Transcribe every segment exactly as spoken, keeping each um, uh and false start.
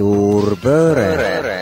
Suur pööre.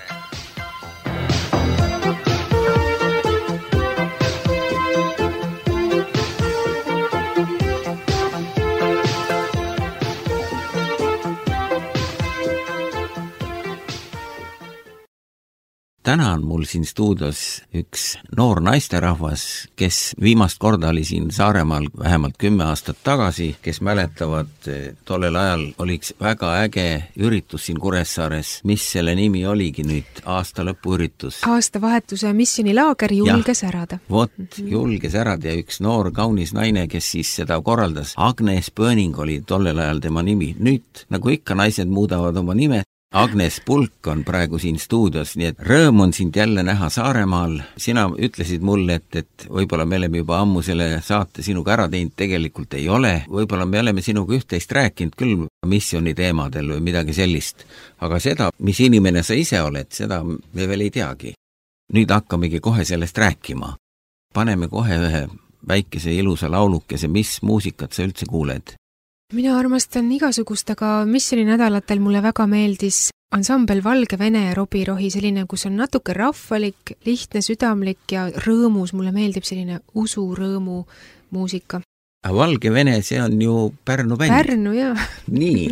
Täna on mul siin stuudios üks noor naisterahvas, kes viimast korda oli siin Saaremaal vähemalt kümme aastat tagasi, kes mäletavad, tollel ajal oliks väga äge üritus siin Kuressaares, mis selle nimi oligi nüüd, aasta lõpuüritus. Aastavahetuse missionilaager Julge särada. Vot, Julge särada ja üks noor kaunis naine, kes siis seda korraldas. Agnes Pöning oli tollel ajal tema nimi. Nüüd, nagu ikka, naised muudavad oma nime. Agnes Pulk on praegu siin stuudios, nii et rõõm on sind jälle näha Saaremaal. Sina ütlesid mulle, et, et võib-olla me oleme juba ammu selle saate sinuga ära teinud, tegelikult ei ole. Võib-olla me oleme sinuga üht-teist rääkinud küll missiooni teemadel või midagi sellist. Aga seda, mis inimene sa ise oled, seda me veel ei teagi. Nüüd hakkamegi kohe sellest rääkima. Paneme kohe ühe väikese ilusa laulukese, mis muusikat sa üldse kuuled? Mina armastan igasugust, aga missioni nädalatel mulle väga meeldis ansambel Valge Vene ja Robi Rohi, selline, kus on natuke rahvalik, lihtne, südamlik ja rõõmus. Mulle meeldib selline usu rõõmu muusika. Valge Vene, see on ju Pärnu bänd. Pärnu, jah. Nii.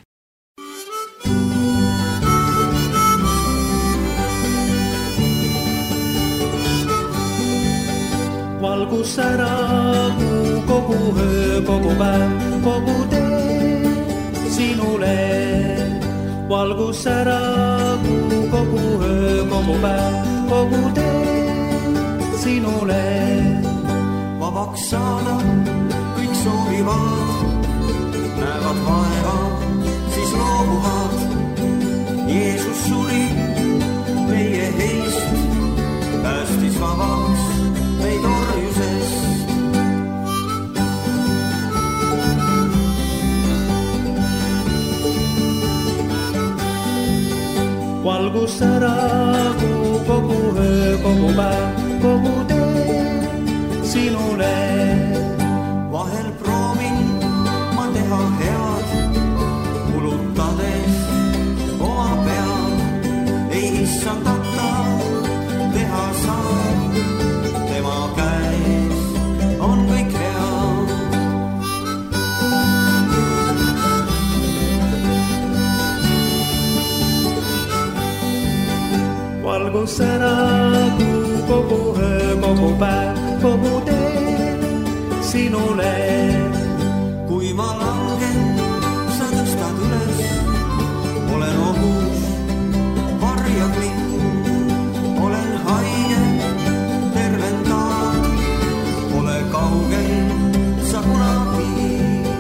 Valgus ära kogu öö, kogu päev, kogu tee sinule. Valgus ära kogu öö, kogu päev, kogu tee sinule. Vabaks saada kõik soovivad, näevad vaeva, siis loobuvad. Jeesus suri meie heist, päästis vabaks meid orjusest. Valgus ära kogu öö, kogu päev, kogu tee sinule. Vahel proovin ma teha head, kulutades oma pead. Ei issandata teha saab, tema käes on kõik hea. Valgus ära kogu öö, kogu päev, kogu tee sinule. Kui ma langen, sa tõstad üles, olen ohus, varjad mind, olen haige, tervendan, ole kaugel sa kunagi.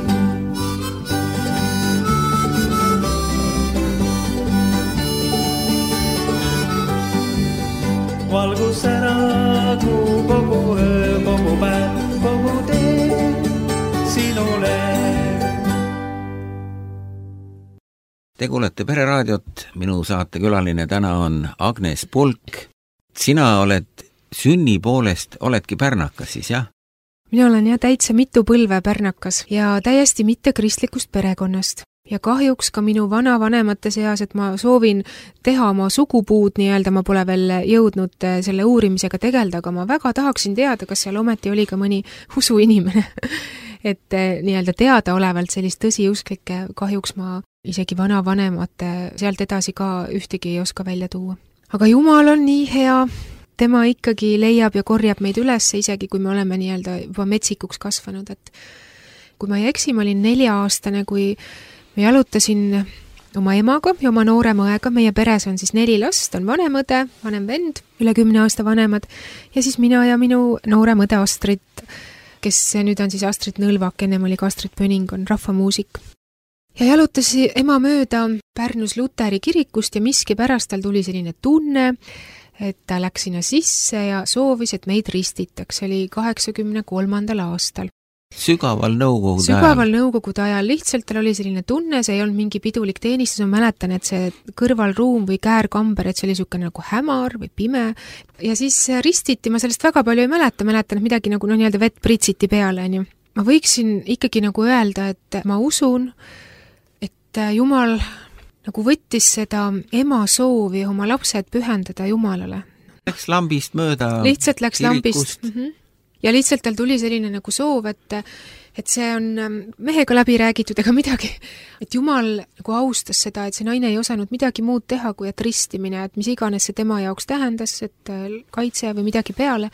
Valgus ära kogu öö, kogu päev, kogu tee sinule. Te kuulete Pereraadiot, minu saatekülaline täna on Agnes Pulk. Sina oled sünni poolest, oledki pärnakas siis, jah? Mina olen jah täitsa mitu põlve pärnakas ja täiesti mitte kristlikust perekonnast. Ja kahjuks ka minu vanavanemate seas, et ma soovin teha oma sugupuud nii-öelda, ma pole veel jõudnud selle uurimisega tegelda, aga ma väga tahaksin teada, kas seal ometi oli ka mõni usuinimene. Et nii-öelda teada olevalt sellist tõsiusklikke kahjuks ma isegi vanavanemate sealt edasi ka ühtegi ei oska välja tuua. Aga Jumal on nii hea, tema ikkagi leiab ja korjab meid üles, isegi kui me oleme nii-öelda juba metsikuks kasvanud. Et kui ma ei eksi, ma olin nelja-aastane, kui me jalutasin oma emaga ja oma noorema õega, meie peres on siis neli last, on vanem õde, vanem vend, üle kümne aasta vanemad, ja siis mina ja minu noorem õde Astrid, kes nüüd on siis Astrid Nõlvak, ennem oli ka Astrid Pöning, on rahvamuusik. Ja jalutasi ema mööda Pärnus Luteri kirikust ja miski pärast tal tuli selline tunne, et ta läks sinna sisse ja soovis, et meid ristitaks, see oli kaheksakümne kolmandal aastal. Sügaval nõukogude ajal. Sügaval nõukogude ajal, lihtsalt tal oli selline tunne, see ei olnud mingi pidulik teenistus, ma mäletan, et see kõrvalruum või käärkamber, et see oli niisugune nagu hämar või pime. Ja siis ristiti, ma sellest väga palju ei mäleta, mäletan, et midagi nagu no, nii-öelda vett pritsiti peale. Nii. Ma võiksin ikkagi nagu öelda, et ma usun, et Jumal nagu võttis seda ema soovi oma lapsed pühendada Jumalale. Läks lambist mööda lihtsalt läks kirikust. lambist. Mm-hmm. Ja lihtsalt tal tuli selline nagu soov, et et see on mehega läbi räägitud ega midagi, et Jumal nagu austas seda, et see naine ei osanud midagi muud teha, kui et ristimine, et mis iganes see tema jaoks tähendas, et kaitse või midagi peale.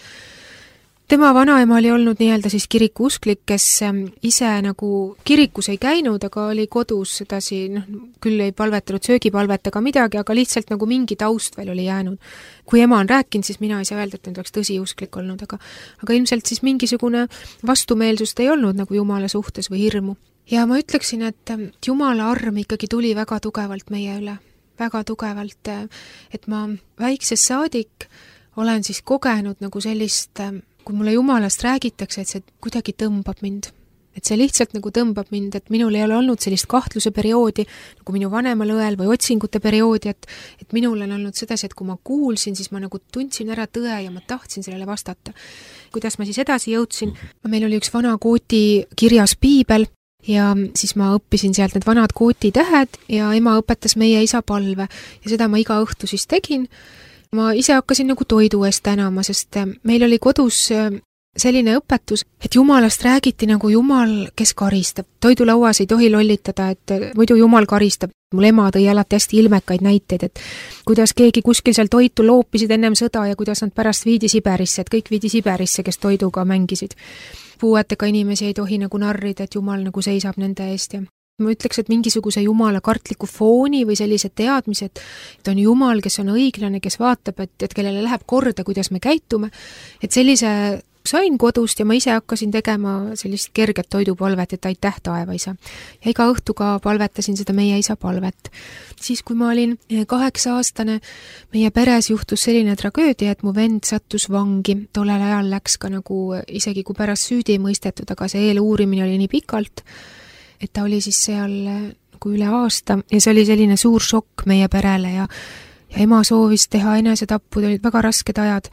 Tema vanaema oli olnud nii-öelda siis kirikuusklik, kes ise nagu kirikus ei käinud, aga oli kodus edasi, noh, küll ei palvetanud söögipalvet ega midagi, aga lihtsalt nagu mingi taust veel oli jäänud. Kui ema on rääkinud, siis mina ei saa öelda, et nüüd oleks tõsiusklik olnud, aga, aga ilmselt siis mingisugune vastumeelsust ei olnud nagu Jumala suhtes või hirmu. Ja ma ütleksin, et Jumala arm ikkagi tuli väga tugevalt meie üle, väga tugevalt, et ma väiksest saadik olen siis kogenud nagu sellist, kui mulle Jumalast räägitakse, et see kuidagi tõmbab mind. Et see lihtsalt nagu tõmbab mind, et minul ei ole olnud sellist kahtluse perioodi, nagu minu vanemal õel või otsingute perioodi, et, et minul on olnud sedasi, et kui ma kuulsin, siis ma nagu tundsin ära tõe ja ma tahtsin sellele vastata. Kuidas ma siis edasi jõudsin? Meil oli üks vana kooti kirjas piibel ja siis ma õppisin sealt need vanad kooti tähed ja ema õpetas meie isa palve ja seda ma iga õhtu siis tegin. Ma ise hakkasin nagu toidu eest tänama, sest meil oli kodus selline õpetus, et Jumalast räägiti nagu Jumal, kes karistab. Toidulauas ei tohi lollitada, et muidu Jumal karistab. Mul ema tõi alati hästi ilmekaid näiteid, et kuidas keegi kuskil seal toitu loopisid ennem sõda ja kuidas nad pärast viidi Siberisse, et kõik viidi Siberisse, kes toiduga mängisid. Puuetega inimesi ei tohi nagu narrida, et Jumal nagu seisab nende eest ja ma ütleks, et mingisuguse Jumala kartliku fooni või sellise teadmised, et on Jumal, kes on õiglane, kes vaatab, et, et kellele läheb korda, kuidas me käitume, et sellise sain kodust ja ma ise hakkasin tegema sellist kerget toidupalvet, et aitäh taevaisa. Ja iga õhtu ka palvetasin seda meie isa palvet. Siis, kui ma olin kaheksa aastane, meie peres juhtus selline tragöödia, et mu vend sattus vangi. Tollel ajal läks ka nagu, isegi kui pärast süüdi ei mõistetud, aga see eeluurimine oli nii pikalt, et ta oli siis seal nagu üle aasta ja see oli selline suur šokk meie perele ja, ja ema soovis teha enesetappu, olid väga rasked ajad.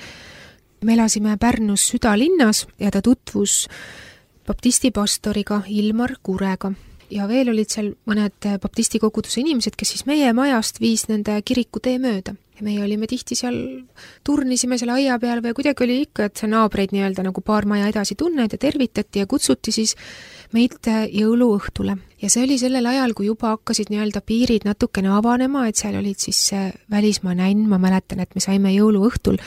Me elasime Pärnus südalinnas ja ta tutvus baptistipastoriga Ilmar Kurega ja veel olid seal mõned baptistikoguduse inimesed, kes siis meie majast viis nende kiriku tee mööda. Ja meie olime tihti seal, turnisime seal aia peal või kuidagi oli ikka, et see naabreid nii-öelda nagu paar maja edasi tunned ja tervitati ja kutsuti siis meid jõuluõhtule. Ja see oli sellel ajal, kui juba hakkasid nii-öelda piirid natukene avanema, et seal olid siis välismaa nänn, ma mäletan, et me saime jõuluõhtul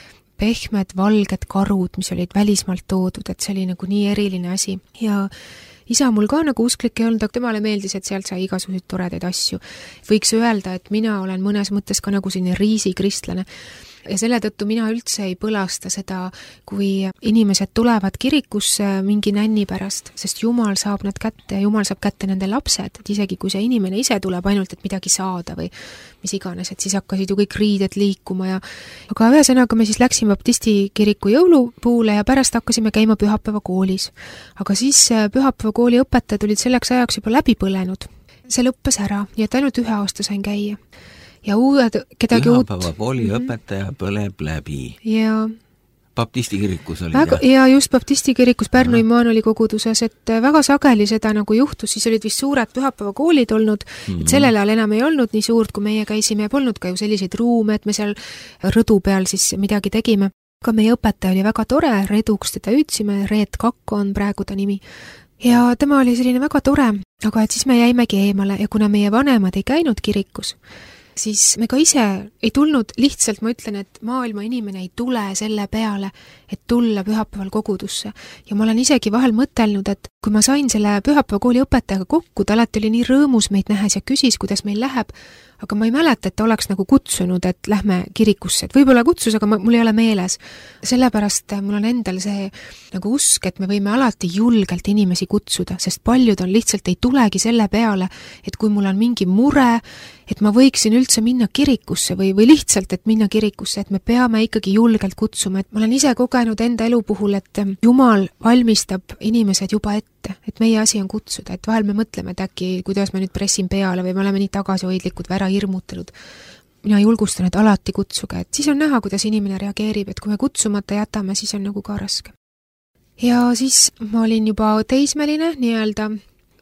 pehmed valged karud, mis olid välismaalt toodud, et see oli nagu nii eriline asi. Ja isa mul ka nagu usklik ei olnud, aga temale meeldis, et sealt sai igasuguseid toredaid asju. Võiks öelda, et mina olen mõnes mõttes ka nagu selline riisikristlane. Ja selle tõttu mina üldse ei põlasta seda, kui inimesed tulevad kirikusse mingi nänni pärast, sest Jumal saab nad kätte ja Jumal saab kätte nende lapsed, et isegi kui see inimene ise tuleb ainult, et midagi saada või mis iganes, et siis hakkasid ju kõik riided liikuma ja aga ühesõnaga me siis läksime baptisti kiriku jõulupuule ja pärast hakkasime käima pühapäeva koolis. Aga siis pühapäeva kooli õpetajad olid selleks ajaks juba läbi põlenud. See lõppes ära, nii et ainult ühe aasta sain käia. Ja uued, kedagi uut... Pühapäeva kooli õpetaja põleb läbi. Ja... Baptisti kirikus oli väga, ja just Baptisti kirikus Pärnu Immanueli koguduses, et väga sageli seda nagu juhtus, siis olid vist suured pühapäeva koolid olnud, mm-hmm. et sellel ajal enam ei olnud nii suurt, kui meie käisime ja polnud ka ju selliseid ruume, et me seal rõdu peal siis midagi tegime. Ka meie õpetaja oli väga tore, Reduks teda hüüdsime, Reet Kakko on praegu ta nimi. Ja tema oli selline väga tore, aga et siis me jäimegi eemale ja kuna meie vanemad ei käinud kirikus, siis me ka ise ei tulnud, lihtsalt ma ütlen, et maailma inimene ei tule selle peale, et tulla pühapäeval kogudusse. Ja ma olen isegi vahel mõtelnud, et kui ma sain selle pühapäeva kooli õpetajaga kokku, ta alati oli nii rõõmus meid nähes ja küsis, kuidas meil läheb, aga ma ei mäleta, et ta oleks nagu kutsunud, et lähme kirikusse. Et võib-olla kutsus, aga ma, mul ei ole meeles. Sellepärast mul on endal see nagu usk, et me võime alati julgelt inimesi kutsuda, sest paljud on lihtsalt ei tulegi selle peale, et kui mul on mingi mure, et ma võiksin üldse minna kirikusse või, või lihtsalt, et minna kirikusse, et me peame ikkagi julgelt kutsuma, et ma olen ise kogenud enda elu puhul, et Jumal valmistab inimesed juba ette, et meie asi on kutsuda, et vahel me mõtleme, et äkki, kuidas me nüüd pressin peale või me oleme nii tagasihoidlikud või ära hirmutanud. Mina julgustan, et alati kutsuge, et siis on näha, kuidas inimene reageerib, et kui me kutsumata jätame, siis on nagu ka raske. Ja siis ma olin juba teismeline, nii-öelda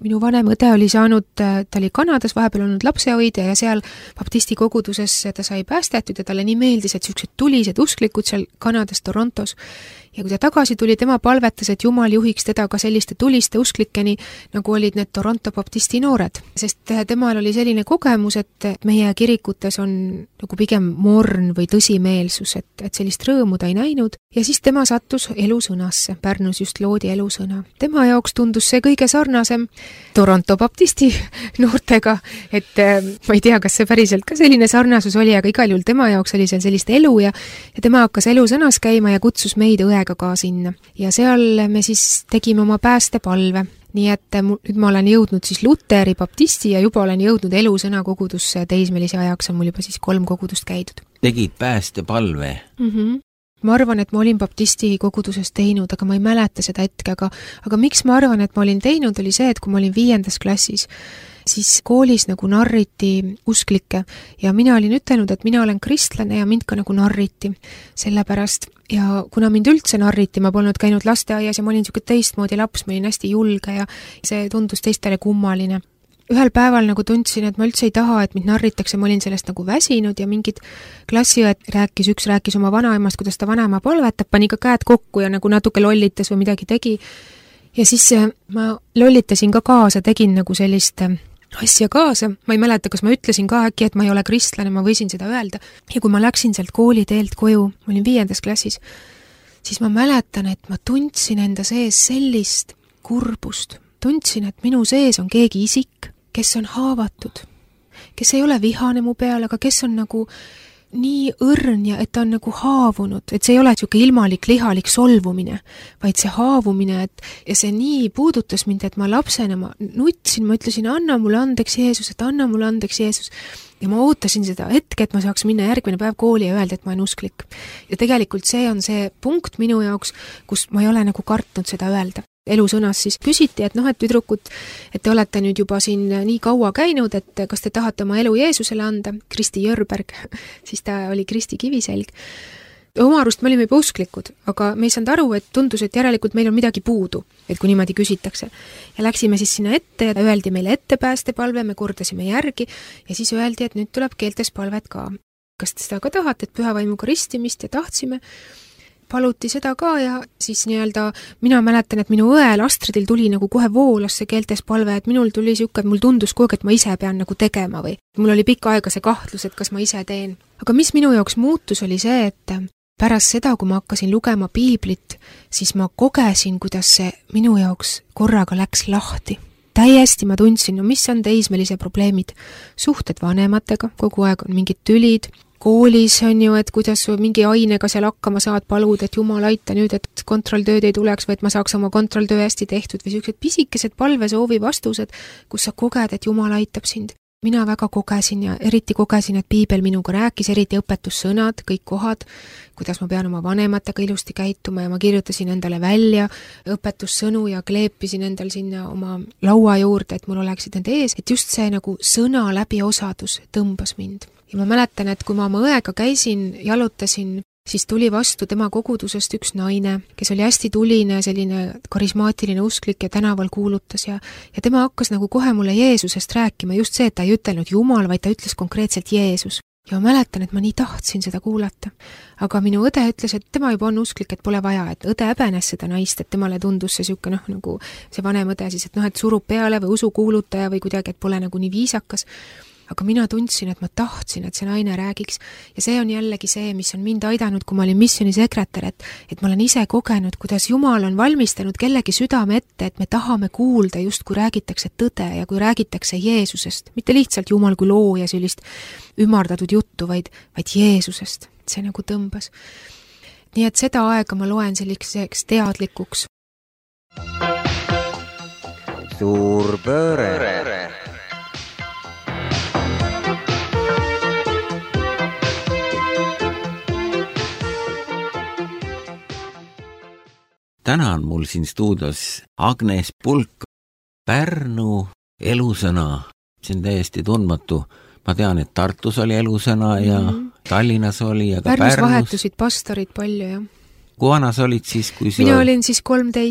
minu vanem õde oli saanud, ta oli Kanadas vahepeal olnud lapsehoidja ja seal baptisti koguduses ta sai päästetud ja talle nii meeldis, et niisugused tulised usklikud seal Kanadas Torontos. Ja kui ta tagasi tuli, tema palvetas, et Jumal juhiks teda ka selliste tuliste usklikeni, nagu olid need Toronto baptisti noored. Sest temal oli selline kogemus, et meie kirikutes on nagu pigem morn või tõsimeelsus, et, et sellist rõõmu ta ei näinud. Ja siis tema sattus elusõnasse. Pärnus just loodi elusõna. Tema jaoks tundus see kõige sarnasem Toronto baptisti noortega, et ma ei tea, kas see päriselt ka selline sarnasus oli, aga igal juhul tema jaoks oli seal sellist elu ja, ja tema hakkas elusõnas käima ja kutsus meid õega ka sinna. Ja seal me siis tegime oma päästepalve. Nii et nüüd ma olen jõudnud siis Luteri baptisti ja juba olen jõudnud elusõna kogudusse teismelise ajaks, on mul juba siis kolm kogudust käidud. Tegid päästepalve? Mhm. Ma arvan, et ma olin baptisti koguduses teinud, aga ma ei mäleta seda hetke, aga, aga miks ma arvan, et ma olin teinud, oli see, et kui ma olin viiendas klassis, siis koolis nagu narriti usklikke ja mina olin ütelnud, et mina olen kristlane ja mind ka nagu narriti sellepärast. Ja kuna mind üldse narriti, ma polnud käinud lasteaias ja ma olin niisugune teistmoodi laps, ma olin hästi julge ja see tundus teistele kummaline. Ühel päeval nagu tundsin, et ma üldse ei taha, et mind narritakse, ma olin sellest nagu väsinud ja mingid klassiõed rääkis, üks rääkis oma vanaemast, kuidas ta vanaema palvetab, pani ka käed kokku ja nagu natuke lollitas või midagi tegi. Ja siis ma lollitasin ka kaasa, tegin nagu sellist asja kaasa, ma ei mäleta, kas ma ütlesin ka äkki, et ma ei ole kristlane, ma võisin seda öelda. Ja kui ma läksin sealt kooli teelt koju, ma olin viiendas klassis, siis ma mäletan, et ma tundsin enda sees sellist kurbust. Tundsin, et minu sees on keegi isik, kes on haavatud, kes ei ole vihane mu peal, aga kes on nagu nii õrn ja et ta on nagu haavunud, et see ei ole niisugune ilmalik lihalik solvumine, vaid see haavumine, et ja see nii puudutas mind, et ma lapsena ma nutsin, ma ütlesin, anna mulle andeks Jeesus, et anna mulle andeks Jeesus. Ja ma ootasin seda hetke, et ma saaks minna järgmine päev kooli ja öelda, et ma olen usklik. Ja tegelikult see on see punkt minu jaoks, kus ma ei ole nagu kartnud seda öelda. Elusõnas siis küsiti, et noh, et tüdrukud, et te olete nüüd juba siin nii kaua käinud, et kas te tahate oma elu Jeesusele anda, Kristi Jörberg, siis ta oli Kristi Kiviselg. Oma arust me olime juba usklikud, aga me ei saanud aru, et tundus, et järelikult meil on midagi puudu, et kui niimoodi küsitakse. Ja läksime siis sinna ette ja öeldi meile ette päästepalve, me kordasime järgi ja siis öeldi, et nüüd tuleb keeltes palvet ka. Kas te seda ka tahate, et pühavaimuga ristimist ja tahtsime? Paluti seda ka ja siis nii-öelda mina mäletan, et minu õel Astridil tuli nagu kohe voolas see keeltes palve, et minul tuli siuke, et mul tundus kogu aeg, et ma ise pean nagu tegema või mul oli pikka aega see kahtlus, et kas ma ise teen. Aga mis minu jaoks muutus oli see, et pärast seda, kui ma hakkasin lugema piiblit, siis ma kogesin, kuidas see minu jaoks korraga läks lahti. Täiesti ma tundsin, no mis on teismelise probleemid. Suhted vanematega, kogu aeg on mingid tülid, koolis on ju, et kuidas mingi ainega seal hakkama saad palud, et Jumal aita nüüd, et kontrolltööd ei tuleks või et ma saaks oma kontrolltöö hästi tehtud või sellised pisikesed palvesoovi vastused, kus sa koged, et Jumal aitab sind. Mina väga kogesin ja eriti kogesin, et piibel minuga rääkis, eriti õpetussõnad, kõik kohad, kuidas ma pean oma vanematega ilusti käituma ja ma kirjutasin endale välja õpetussõnu ja kleepisin endal sinna oma laua juurde, et mul oleksid need ees, et just see nagu sõna läbi osadus tõmbas mind. Ja ma mäletan, et kui ma oma õega käisin, jalutasin, siis tuli vastu tema kogudusest üks naine, kes oli hästi tuline, selline karismaatiline usklik ja tänaval kuulutas ja, ja tema hakkas nagu kohe mulle Jeesusest rääkima, just see, et ta ei ütelnud Jumal, vaid ta ütles konkreetselt Jeesus. Ja ma mäletan, et ma nii tahtsin seda kuulata. Aga minu õde ütles, et tema juba on usklik, et pole vaja, et õde häbenes seda naist, et temale tundus see siuke noh, nagu see vanem õde siis, et noh, et surub peale või usukuulutaja või kuidagi, et pole nagu nii viisakas. Aga mina tundsin, et ma tahtsin, et see naine räägiks ja see on jällegi see, mis on mind aidanud, kui ma olin missioonisekretär, et, et ma olen ise kogenud, kuidas Jumal on valmistanud kellegi südame ette, et me tahame kuulda just kui räägitakse tõde ja kui räägitakse Jeesusest, mitte lihtsalt Jumal kui looja sellist ümardatud juttu, vaid, vaid Jeesusest, see nagu tõmbas. Nii et seda aega ma loen selliseks teadlikuks. Suur pööre. Täna on mul siin stuudios Agnes Pulk, Pärnu elusõna. See on täiesti tundmatu. Ma tean, et Tartus oli elusõna ja mm-hmm. Tallinnas oli ja ka Pärnus. Pärnus vahetusid pastorid palju, jah. Kui vana sa olid siis? Kui Mina sa... olin siis kolmteist.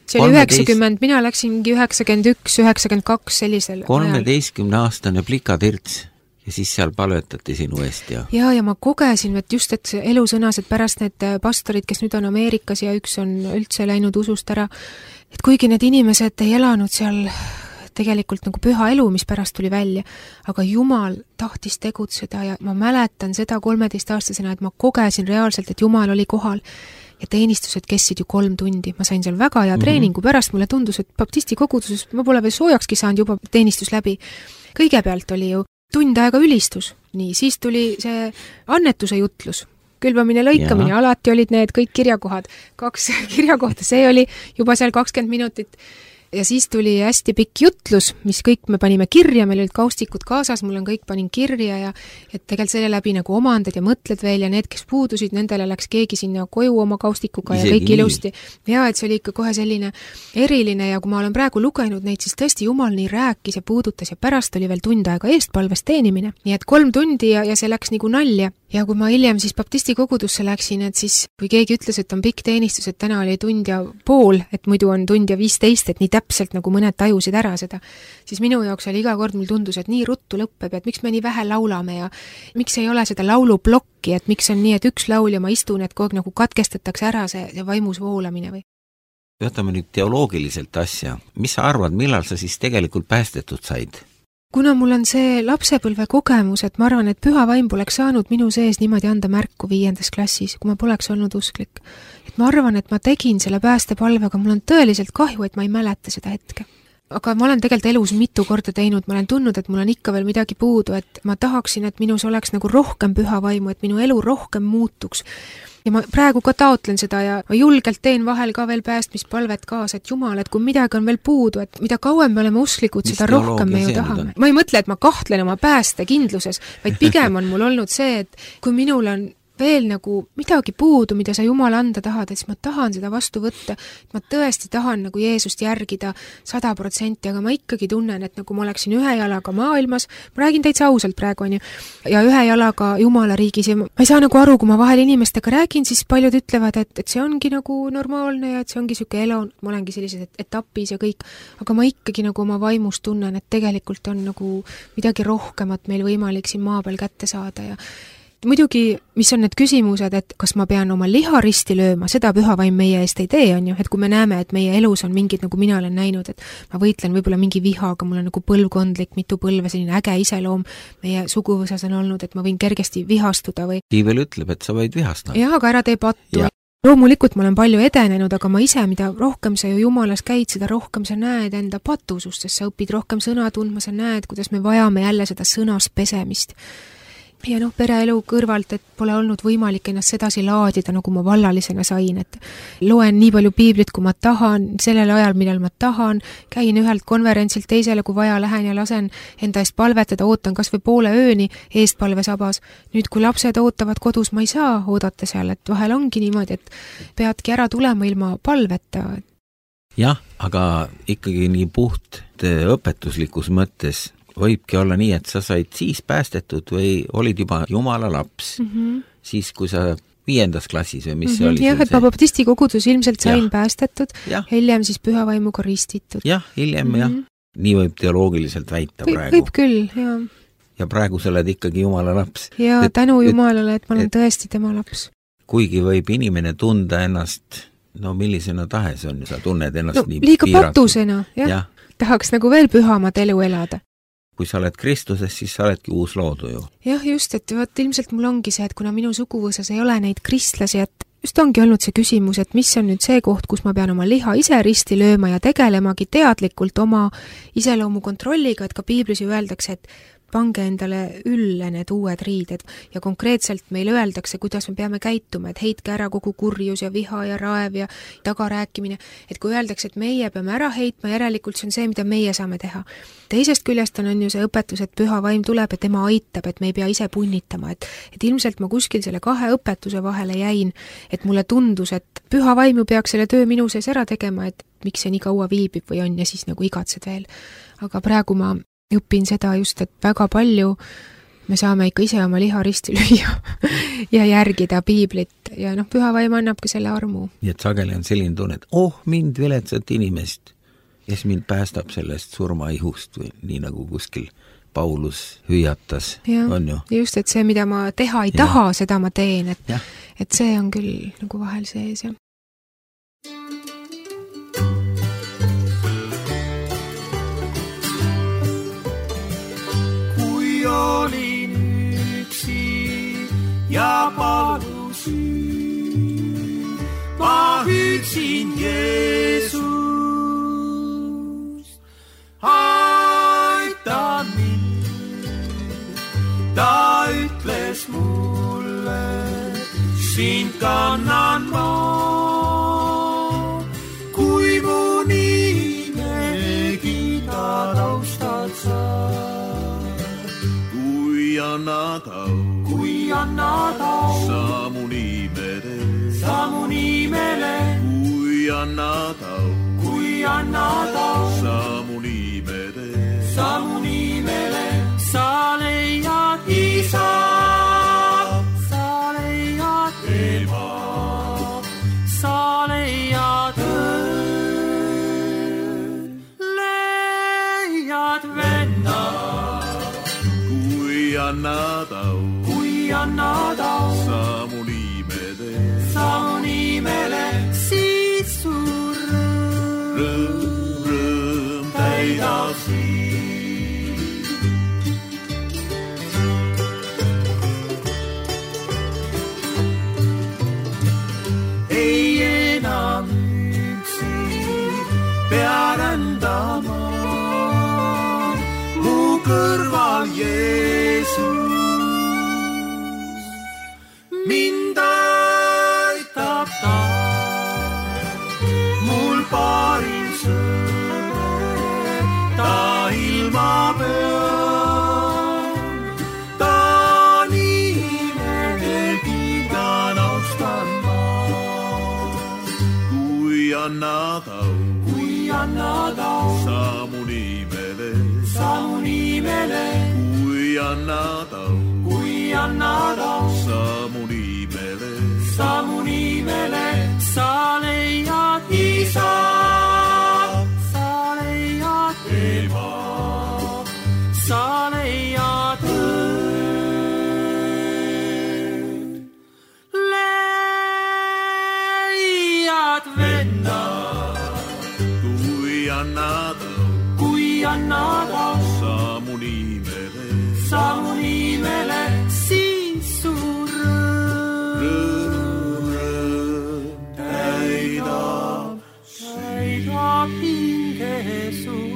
see oli üheksakümmend, mina läksingi üheksakümmend üks, üheksakümmend kaks sellisel kolmeteistkümne aastane plikatirts ja siis seal palvetati sinu eest ja ja, ja ma kogesin, et just, et see elusõnas, et pärast need pastorid, kes nüüd on Ameerikas ja üks on üldse läinud usust ära, et kuigi need inimesed ei elanud seal tegelikult nagu püha elu, mis pärast tuli välja, aga Jumal tahtis tegutseda ja ma mäletan seda kolmeteistaastasena, et ma kogesin reaalselt, et Jumal oli kohal ja teenistused kestsid ju kolm tundi. Ma sain seal väga hea treeningu, pärast mulle tundus, et baptisti koguduses ma pole veel soojakski saanud juba teenistus läbi. Kõigepealt oli ju tund aega ülistus, nii, siis tuli see annetuse jutlus, külvamine, lõikamine, ja. Alati olid need kõik kirjakohad, kaks kirjakohta, see oli juba seal kakskümmend minutit. Ja siis tuli hästi pikk jutlus, mis kõik me panime kirja, meil olid kaustikud kaasas, mul on kõik panin kirja ja et tegelikult selle läbi nagu omandad ja mõtled veel ja need, kes puudusid, nendele läks keegi sinna koju oma kaustikuga ja kõik ilusti. Ja et see oli ikka kohe selline eriline ja kui ma olen praegu lugenud neid, siis tõesti Jumal nii rääkis ja puudutas ja pärast oli veel tund aega eestpalves teenimine. Nii et kolm tundi ja, ja see läks nagu nalja. Ja kui ma hiljem siis baptisti kogudusse läksin, et siis kui keegi ütles, et on pikk teenistus, et täna oli tund ja pool, et muidu on tund ja viisteist, et nii täpselt nagu mõned tajusid ära seda, siis minu jaoks oli iga kord mul tundus, et nii ruttu lõppeb, et miks me nii vähe laulame ja miks ei ole seda laulublokki, et miks on nii, et üks laul ja ma istun, et kogu nagu katkestatakse ära see, see vaimus voolamine või? Võtame nüüd teoloogiliselt asja. Mis sa arvad, millal sa siis tegelikult päästetud said? Kuna mul on see lapsepõlve kogemus, et ma arvan, et püha vaim poleks saanud minu sees niimoodi anda märku viiendas klassis, kui ma poleks olnud usklik. Et ma arvan, et ma tegin selle päästepalvega, mul on tõeliselt kahju, et ma ei mäleta seda hetke. Aga ma olen tegelikult elus mitu korda teinud, ma olen tundnud, et mul on ikka veel midagi puudu, et ma tahaksin, et minus oleks nagu rohkem püha vaimu, et minu elu rohkem muutuks. Ja ma praegu ka taotlen seda ja ma julgelt teen vahel ka veel päästmispalvet kaasa, et Jumal, et kui midagi on veel puudu, et mida kauem me oleme usklikud, seda rohkem me ju tahame. Ma ei mõtle, et ma kahtlen oma päästekindluses, vaid pigem on mul olnud see, et kui minul on veel nagu midagi puudu, mida sa Jumal anda tahad, et siis ma tahan seda vastu võtta, et ma tõesti tahan nagu Jeesust järgida sada protsenti, aga ma ikkagi tunnen, et nagu ma oleksin ühe jalaga maailmas, ma räägin täitsa ausalt praegu, on ju, ja ühe jalaga Jumala riigis ja ma ei saa nagu aru, kui ma vahel inimestega räägin, siis paljud ütlevad, et, et see ongi nagu normaalne ja et see ongi siuke elu, ma olengi sellises etapis ja kõik, aga ma ikkagi nagu oma vaimus tunnen, et tegelikult on nagu midagi rohkemat meil võimalik siin maa peal kätte saada ja muidugi, mis on need küsimused, et kas ma pean oma liha risti lööma, seda püha vaim meie eest ei tee, on ju, et kui me näeme, et meie elus on mingid, nagu mina olen näinud, et ma võitlen võib-olla mingi vihaga, mul on nagu põlvkondlik, mitu põlve, selline äge iseloom meie suguvõsas on olnud, et ma võin kergesti vihastuda või... Piibel ütleb, et sa võid vihastada. Jah, aga ära tee pattu. Ja. Loomulikult ma olen palju edenenud, aga ma ise, mida rohkem sa ju Jumalas käid, seda rohkem sa näed enda patusust, sest sa õpid rohkem sõna tundma, sa näed, kuidas me vajame jälle seda sõnas pesemist. Ja noh, pereelu kõrvalt, et pole olnud võimalik ennast sedasi laadida, nagu ma vallalisena sain, et loen nii palju piiblit, kui ma tahan, sellel ajal, millal ma tahan, käin ühelt konverentsilt teisele, kui vaja, lähen ja lasen enda eest palvetada, ootan kas või poole ööni eestpalvesabas. Nüüd, kui lapsed ootavad kodus, ma ei saa oodata seal, et vahel ongi niimoodi, et peadki ära tulema ilma palveta. Jah, aga ikkagi nii puht õpetuslikus mõttes võibki olla nii, et sa said siis päästetud või olid juba Jumala laps, mm -hmm. siis kui sa viiendas klassis või mis mm -hmm. see oli? Jah, et ma baptisti kogudus ilmselt sain ja. päästetud, hiljem siis püha vaimuga ristitud. Jah, hiljem mm -hmm. jah. Nii võib teoloogiliselt väita võib, praegu. Võib küll, jah. Ja praegu sa oled ikkagi Jumala laps. Ja et, tänu Jumalale, et ma olen et, tõesti tema laps. Kuigi võib inimene tunda ennast, no millisena tahes on, sa tunned ennast no, nii liiga piiratud. Patusena, jah ja.. Tahaks nagu veel pühamat elu elada. Kui sa oled Kristuses, siis sa oledki uus loodu ju. Jah, just, et vaat ilmselt mul ongi see, et kuna minu suguvõsas ei ole neid kristlasi, et just ongi olnud see küsimus, et mis on nüüd see koht, kus ma pean oma liha ise risti lööma ja tegelemagi teadlikult oma iseloomu kontrolliga, et ka piiblis ju öeldakse, et pange endale ülle need uued riided ja konkreetselt meil öeldakse, kuidas me peame käituma, et heitke ära kogu kurjus ja viha ja raev ja tagarääkimine, et kui öeldakse, et meie peame ära heitma, järelikult see on see, mida meie saame teha. Teisest küljest on, on ju see õpetus, et püha vaim tuleb ja tema aitab, et me ei pea ise punnitama, et, et ilmselt ma kuskil selle kahe õpetuse vahele jäin, et mulle tundus, et püha vaim ju peaks selle töö minu sees ära tegema, et miks see nii kaua viibib või on ja siis nagu igatsed veel. Aga praegu ma õpin seda just, et väga palju me saame ikka ise oma liha risti lüüa ja järgida piiblit et ja noh, püha vaim annabki selle armu. nii et sageli on selline tunne, et oh, mind viletsat inimest, kes mind päästab sellest surmaihust või nii nagu kuskil Paulus hüüatas, ja, on ju. just, et see, mida ma teha ei ja. taha, seda ma teen, et, et see on küll nagu vahel sees, jah. Kui olin üksi ja palusin, ma hüüdsin Jeesust, aita mind. Ta ütles mulle, sind kannan ma, kui mu nime kiidad austad sa. Kui annad au, kui annad au, sa mu nimele, sa mu nimele. Kui annad au, kui annad au, sa mu nimele, sa mu nimele. Sa leiad isa, sa leiad ema, sa leiad õed, leiad venna. Kui annad au, kui annad au, sa mu nimele, sa mu nimele, siis su rõõm, rõõm täidab siin. Pean andama mu kõrval Jeesus, mind aitab ta, mul parim sõber, ta ilma peal, ta nimele kiidan austan ma, kui annad au. Annad au, sa mu nimele, sa mu nimele. Kui annad au, kui annad au, sa mu nimele, sa mu nimele. Sa leiad isa, sa leiad ema, sa leiad õed, leiad venna. Kui annad au, sa mu nimele, sa mu nimele, siis su rõõm, rõõm täidab, täidab hinge sul.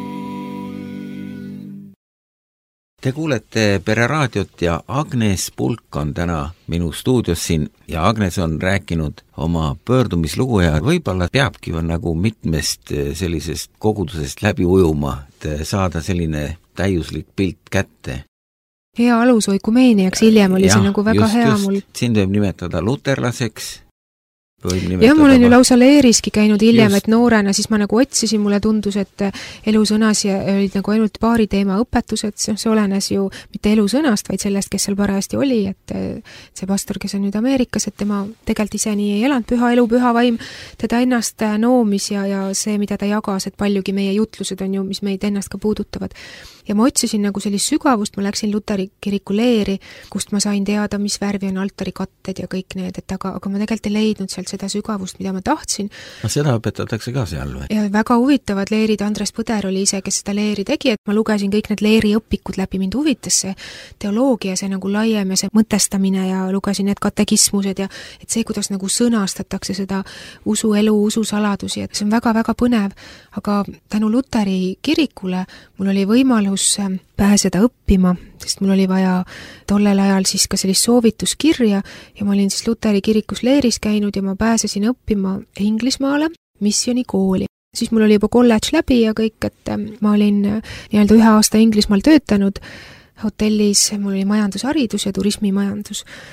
Te kuulete Pereraadiot ja Agnes Pulk on täna minu stuudios siin ja Agnes on rääkinud oma pöördumislugu ja võib-olla peabki nagu mitmest sellisest kogudusest läbi ujuma, et saada selline täiuslik pilt kätte. Hea alus oikumeeniaks, hiljem oli ja, see nagu väga just, hea just. Mul. Sind võib nimetada luterlaseks. Ja mul on ju lausa leeriski käinud hiljem, just. Et noorena siis ma nagu otsisin, mulle tundus, et elusõnas olid nagu ainult paari teema õpetused, see olenes ju mitte elusõnast, vaid sellest, kes seal parajasti oli, et see pastor, kes on nüüd Ameerikas, et tema tegelikult ise nii ei elanud, püha elu, püha vaim, teda ennast noomis ja, ja see, mida ta jagas, et paljugi meie jutlused on ju, mis meid ennast ka puudutavad. Ja ma otsisin nagu sellist sügavust, ma läksin Luteri kiriku leeri, kust ma sain teada, mis värvi on altari katted ja kõik need, et aga, aga ma tegelikult ei leidnud sealt seda sügavust, mida ma tahtsin. No seda õpetatakse ka seal või? Ja väga huvitavad leerid, Andres Põder oli ise, kes seda leeri tegi, et ma lugesin kõik need leeri õpikud läbi, mind huvitas see teoloogia, see nagu laiem ja see mõtestamine ja lugesin need katekismused ja et see, kuidas nagu sõnastatakse seda usuelu, ususaladusi, et see on väga-väga põnev, aga tänu Luteri kirikule mul oli võimalus pääseda õppima, sest mul oli vaja tollel ajal siis ka sellist soovituskirja ja ma olin siis Luteri kirikus leeris käinud ja ma pääsesin õppima Inglismaale missionikooli. Siis mul oli juba kolledž läbi ja kõik, et ma olin nii-öelda ühe aasta Inglismaal töötanud hotellis, mul oli majandusharidus ja turismimajandus.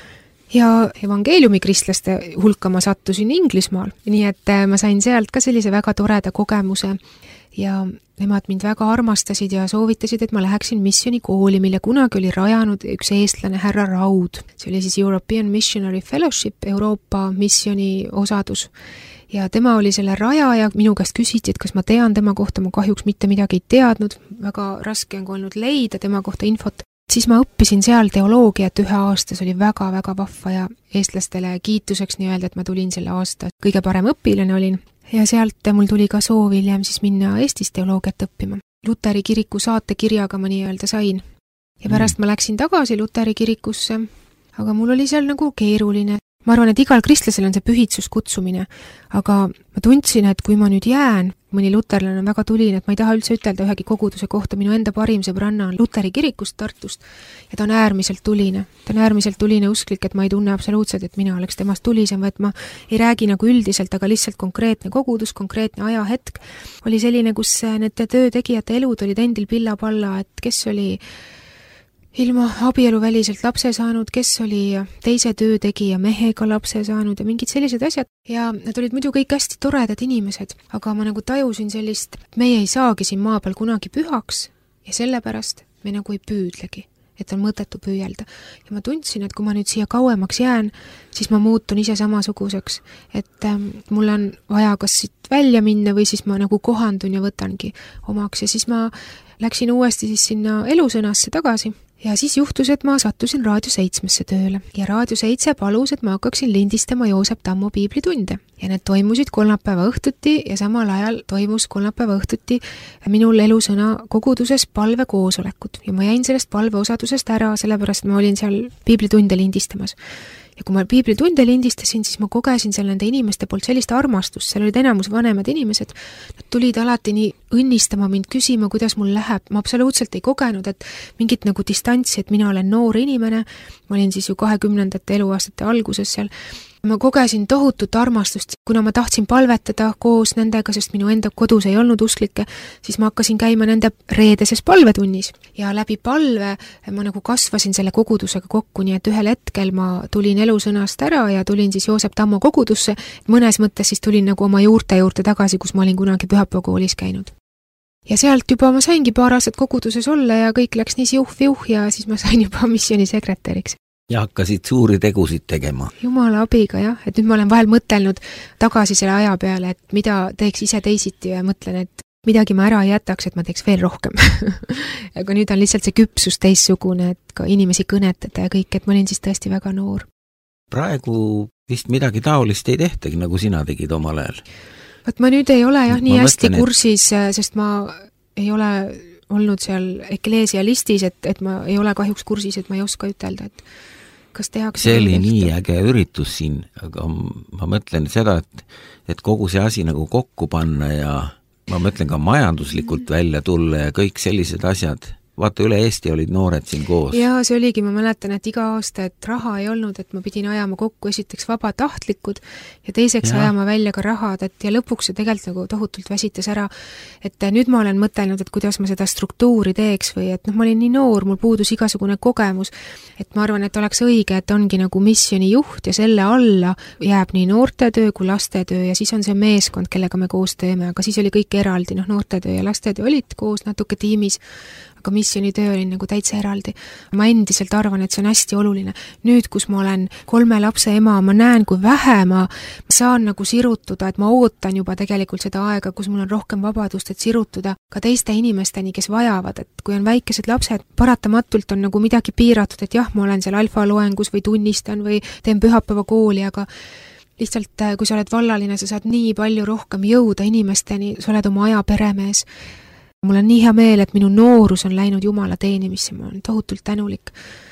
ja evangeeliumi kristlaste hulka ma sattusin Inglismaal, nii et ma sain sealt ka sellise väga toreda kogemuse ja nemad mind väga armastasid ja soovitasid, et ma läheksin missionikooli, mille kunagi oli rajanud üks eestlane härra Raud. See oli siis European Missionary Fellowship, Euroopa missioni osadus. Ja tema oli selle rajaja, minu käest küsiti, et kas ma tean tema kohta, ma kahjuks mitte midagi ei teadnud, väga raske on olnud leida tema kohta infot. Siis ma õppisin seal teoloogiat ühe aasta, see oli väga-väga vahva ja eestlastele kiituseks nii öelda, et ma tulin selle aasta kõige parem õpilane olin. Ja sealt mul tuli ka soov hiljem siis minna Eestis teoloogiat õppima. Luteri kiriku saatekirjaga ma nii öelda sain. Ja pärast ma läksin tagasi Luteri kirikusse, aga mul oli seal nagu keeruline. Ma arvan, et igal kristlasel on see pühitsus kutsumine, aga ma tundsin, et kui ma nüüd jään, mõni luterlane on väga tuline, et ma ei taha üldse ütelda ühegi koguduse kohta, minu enda parim sõbranna on Luteri kirikust Tartust ja ta on äärmiselt tuline. Ta on äärmiselt tuline usklik, et ma ei tunne absoluutselt, et mina oleks temast tulisem, et ma ei räägi nagu üldiselt, aga lihtsalt konkreetne kogudus, konkreetne ajahetk oli selline, kus need töötegijate elud olid endil pilla-palla, et kes oli ilma abieluväliselt lapse saanud, kes oli teise töötegija mehega lapse saanud ja mingid sellised asjad. Ja nad olid muidu kõik hästi toredad inimesed, aga ma nagu tajusin sellist, meie ei saagi siin maa peal kunagi pühaks ja sellepärast me nagu ei püüdlegi, et on mõttetu püüelda. Ja ma tundsin, et kui ma nüüd siia kauemaks jään, siis ma muutun ise samasuguseks, et ähm, mul on vaja kas siit välja minna või siis ma nagu kohandun ja võtangi omaks ja siis ma läksin uuesti siis sinna Elusõnasse tagasi. Ja siis juhtus, et ma sattusin Raadio seitsmesse tööle ja Raadio seitse palus, et ma hakkaksin lindistama Joosep Tammo piiblitunde. Ja need toimusid kolmapäeva õhtuti ja samal ajal toimus kolmapäeva õhtuti minul Elusõna koguduses palvekoosolekud. Ja ma jäin sellest palveosadusest ära, sellepärast ma olin seal piiblitunde lindistamas. Ja kui ma piiblitunde lindistasin, siis ma kogesin seal nende inimeste poolt sellist armastust, seal olid enamus vanemad inimesed, nad tulid alati nii õnnistama mind, küsima, kuidas mul läheb, ma absoluutselt ei kogenud, et mingit nagu distantsi, et mina olen noor inimene, ma olin siis ju kahekümnendate eluaastate alguses seal, ma kogesin tohutut armastust, kuna ma tahtsin palvetada koos nendega, sest minu enda kodus ei olnud usklikke, siis ma hakkasin käima nende reedeses palvetunnis ja läbi palve ma nagu kasvasin selle kogudusega kokku, nii et ühel hetkel ma tulin Elusõnast ära ja tulin siis Joosep Tammo kogudusse, mõnes mõttes siis tulin nagu oma juurte juurde tagasi, kus ma olin kunagi pühapäevakoolis käinud. Ja sealt juba ma saingi paar aastat koguduses olla ja kõik läks nii siuh-viuh ja siis ma sain juba missiooni sekretäriks. Ja hakkasid suuri tegusid tegema. Jumala abiga, jah. Et nüüd ma olen vahel mõtelnud tagasi selle aja peale, et mida teeks ise teisiti ja mõtlen, et midagi ma ära ei jätaks, et ma teeks veel rohkem. Aga nüüd on lihtsalt see küpsus teissugune, et ka inimesi kõnetada ja kõik, et ma olin siis tõesti väga noor. Praegu vist midagi taolist ei tehtagi, nagu sina tegid omal ajal. Vaat ma nüüd ei ole jah nii ma hästi mõtlen, kursis, sest ma ei ole olnud seal ekleesia listis, et, et ma ei ole kahjuks kursis, et ma ei oska ütelda, et kas tehakse... See oli nii äge üritus siin, aga ma mõtlen seda, et, et kogu see asi nagu kokku panna ja ma mõtlen ka majanduslikult välja tulla ja kõik sellised asjad. Vaata, üle Eesti olid noored siin koos. Jaa, see oligi, ma mäletan, et iga aasta, et raha ei olnud, et ma pidin ajama kokku esiteks vabatahtlikud ja teiseks ja. ajama välja ka rahad, et ja lõpuks see tegelikult nagu tohutult väsitas ära, et nüüd ma olen mõtelnud, et kuidas ma seda struktuuri teeks või et noh, ma olin nii noor, mul puudus igasugune kogemus, et ma arvan, et oleks õige, et ongi nagu missiooni juht ja selle alla jääb nii noortetöö kui lastetöö ja siis on see meeskond, kellega me koos teeme, aga siis oli kõik eraldi, noh, noortetöö ja lastetöö olid koos natuke tiimis, aga missioonitöö oli nagu täitsa eraldi. Ma endiselt arvan, et see on hästi oluline. Nüüd, kus ma olen kolme lapse ema, ma näen, kui vähe ma saan nagu sirutuda, et ma ootan juba tegelikult seda aega, kus mul on rohkem vabadust, et sirutuda ka teiste inimesteni, kes vajavad, et kui on väikesed lapsed, paratamatult on nagu midagi piiratud, et jah, ma olen seal alfa loengus või tunnistan või teen pühapäeva kooli, aga lihtsalt, kui sa oled vallaline, sa saad nii palju rohkem jõuda inimesteni, sa oled oma aja peremees. Mul on nii hea meel, et minu noorus on läinud Jumala teenimisse, ma olen tohutult tänulik.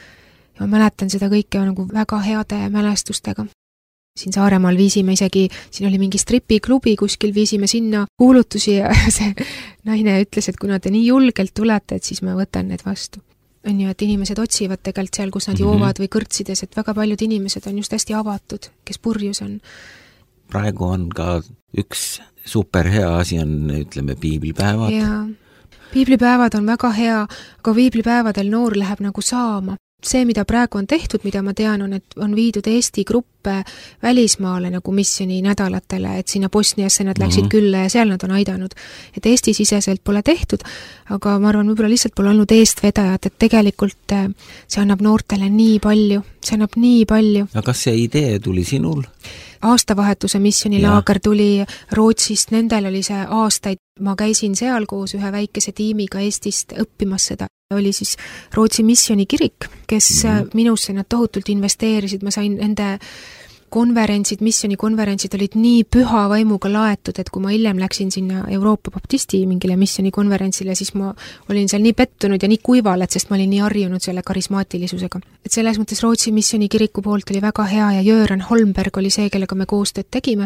Ja ma mäletan seda kõike nagu väga heade mälestustega. Siin Saaremaal viisime isegi, siin oli mingi stripiklubi, kuskil viisime sinna kuulutusi ja see naine ütles, et kuna te nii julgelt tulete, et siis ma võtan need vastu. On ju, et inimesed otsivad tegelikult seal, kus nad mm-hmm. joovad või kõrtsides, et väga paljud inimesed on just hästi avatud, kes purjus on. Praegu on ka üks super hea asi on, ütleme, piiblipäevad. Jaa. Piiblipäevad on väga hea, aga piiblipäevadel noor läheb nagu saama. see, mida praegu on tehtud, mida ma tean, on, et on viidud Eesti gruppe välismaale nagu missiooni nädalatele, et sinna Bosniasse nad läksid mm -hmm. külla ja seal nad on aidanud. Et Eesti-siseselt pole tehtud, aga ma arvan, võib-olla lihtsalt pole olnud eestvedajad, et tegelikult see annab noortele nii palju, see annab nii palju. aga kas see idee tuli sinul? Aastavahetuse missionilaager tuli Rootsist, nendel oli see aastaid, ma käisin seal koos ühe väikese tiimiga Eestist õppimas seda. Oli siis Rootsi missionikirik, kes mm-hmm. minusse nad tohutult investeerisid, ma sain nende konverentsid, missionikonverentsid olid nii püha vaimuga laetud, et kui ma hiljem läksin sinna Euroopa Baptisti mingile missionikonverentsile, siis ma olin seal nii pettunud ja nii kuival, et sest ma olin nii harjunud selle karismaatilisusega. Et selles mõttes Rootsi missionikiriku poolt oli väga hea ja Jöran Holmberg oli see, kellega me koostööd tegime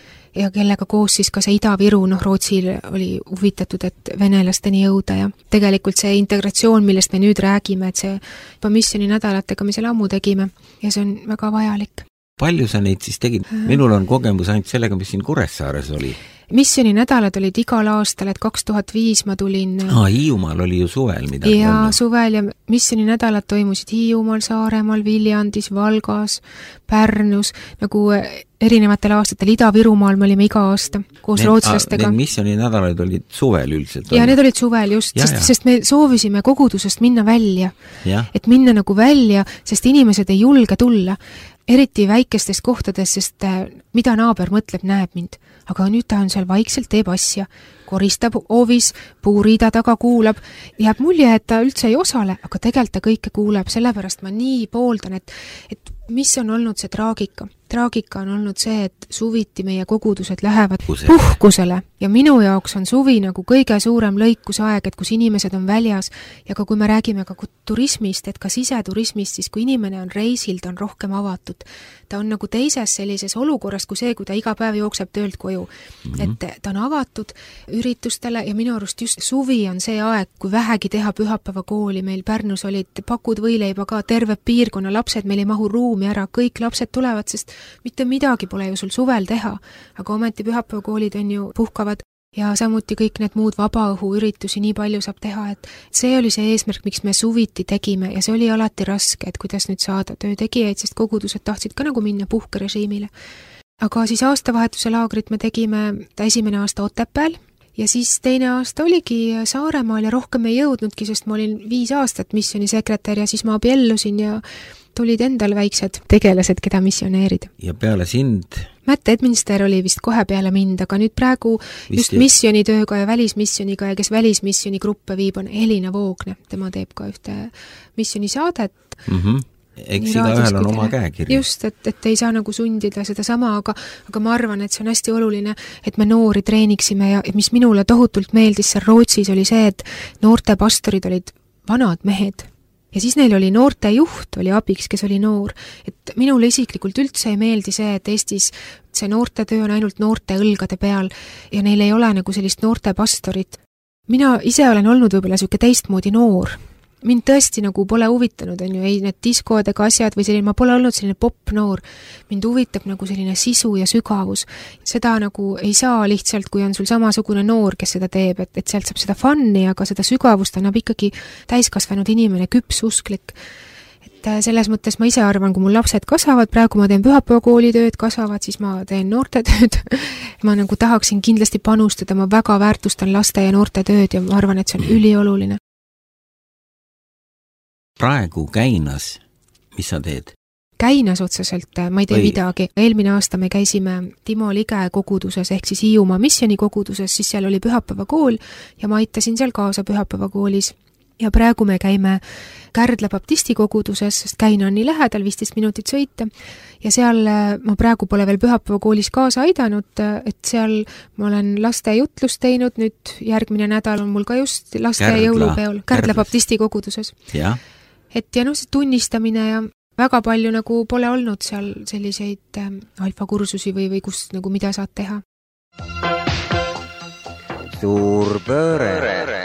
ja kellega koos siis ka see Ida-Viru, noh, Rootsil oli huvitatud, et venelasteni jõuda ja tegelikult see integratsioon, millest me nüüd räägime, et see juba missioni nädalatega me selle ammu tegime ja see on väga vajalik. Palju sa neid siis tegid? Minul on kogemus ainult sellega, mis siin Kuressaares oli. Missioni nädalad olid igal aastal, et kaks tuhat viis ma tulin... Aa, Hiiumaal oli ju suvel midagi. Ja olnud. Suvel ja missioni nädalad toimusid Hiiumaal, Saaremaal, Viljandis, Valgas, Pärnus, nagu erinevatel aastatel Ida-Virumaal me olime iga aasta koos need, rootslastega. Need missioni nädalad olid suvel üldiselt. Ja need olid suvel just, ja, sest, ja. sest me soovisime kogudusest minna välja. Ja. Et minna nagu välja, sest inimesed ei julge tulla. Eriti väikestes kohtades, sest mida naaber mõtleb, näeb mind. Aga nüüd ta on seal vaikselt, teeb asja, koristab oovis, puuriida taga kuulab, jääb mulje, et ta üldse ei osale, aga tegelikult ta kõike kuuleb, sellepärast ma nii pooldan, et, et mis on olnud see traagika? Traagika on olnud see, et suviti meie kogudused lähevad puhkusele, puhkusele. Ja minu jaoks on suvi nagu kõige suurem lõikusaeg, et kus inimesed on väljas ja ka kui me räägime ka turismist, et ka siseturismist, siis kui inimene on reisil, ta on rohkem avatud. Ta on nagu teises sellises olukorras kui see, kui ta iga päev jookseb töölt koju. Mm-hmm. Et ta on avatud üritustele ja minu arust just suvi on see aeg, kui vähegi teha pühapäeva kooli. Meil Pärnus olid pakud võileiba ka terve piirkonna lapsed, meil ei mahu ruumi ära, kõik lapsed tulevad, sest mitte midagi pole ju sul suvel teha, aga ometi pühapäevakoolid on ju puhkavad ja samuti kõik need muud vabaõhuüritusi nii palju saab teha, et see oli see eesmärk, miks me suviti tegime ja see oli alati raske, et kuidas nüüd saada töötegijaid, sest kogudused tahtsid ka nagu minna puhkerežiimile. Aga siis aastavahetuse laagrit me tegime ta esimene aasta Otepääl ja siis teine aasta oligi Saaremaal ja rohkem ei jõudnudki, sest ma olin viis aastat missionisekretär ja siis ma abiellusin ja tulid endal väiksed tegelased, keda missioneerida. Ja peale sind? Matt Edminster oli vist kohe peale mind, aga nüüd praegu vist just missionitööga ja välismissioniga ja kes välismissioni gruppe viib, on Elina Voogne. Tema teeb ka ühte missioonisaadet. Mm-hmm. Eks iga ühel on oma käekiri. Just, et, et ei saa nagu sundida seda sama, aga, aga ma arvan, et see on hästi oluline, et me noori treeniksime ja mis minule tohutult meeldis seal Rootsis oli see, et noorte pastorid olid vanad mehed. Ja siis neil oli noorte juht, oli abiks, kes oli noor. Et minule isiklikult üldse ei meeldi see, et Eestis see noorte töö on ainult noorte õlgade peal ja neil ei ole nagu sellist noorte pastorit. Mina ise olen olnud võib-olla siuke teistmoodi noor. Mind tõesti nagu pole huvitanud, on ju, ei need diskoodega asjad või selline, ma pole olnud selline popnoor. Mind huvitab nagu selline sisu ja sügavus. Seda nagu ei saa lihtsalt, kui on sul samasugune noor, kes seda teeb, et, et sealt saab seda funni, aga seda sügavust annab ikkagi täiskasvanud inimene, küps usklik. Et selles mõttes ma ise arvan, kui mul lapsed kasvavad, praegu ma teen pühapäevakoolitööd, kasvavad, siis ma teen noortetööd. Ma nagu tahaksin kindlasti panustada, ma väga väärtustan laste ja noorte tööd ja ma arvan, et see on ülioluline. Praegu Käinas, mis sa teed? Käinas otseselt, ma ei tee Või... midagi. Eelmine aasta me käisime Timo Lige koguduses, ehk siis Hiiumaa missioni koguduses, siis seal oli pühapäevakool ja ma aitasin seal kaasa pühapäevakoolis. Ja praegu me käime Kärdla Baptisti koguduses, sest Käina on nii lähedal, viisteist minutit sõita. Ja seal ma praegu pole veel pühapäevakoolis kaasa aidanud, et seal ma olen laste jutlust teinud, nüüd järgmine nädal on mul ka just laste Kärdla. Jõulupeol Kärdla Baptisti koguduses. Ja. Et ja noh, see tunnistamine ja väga palju nagu pole olnud seal selliseid äh, alfakursusi või, või kus nagu mida saad teha. Suur pööre.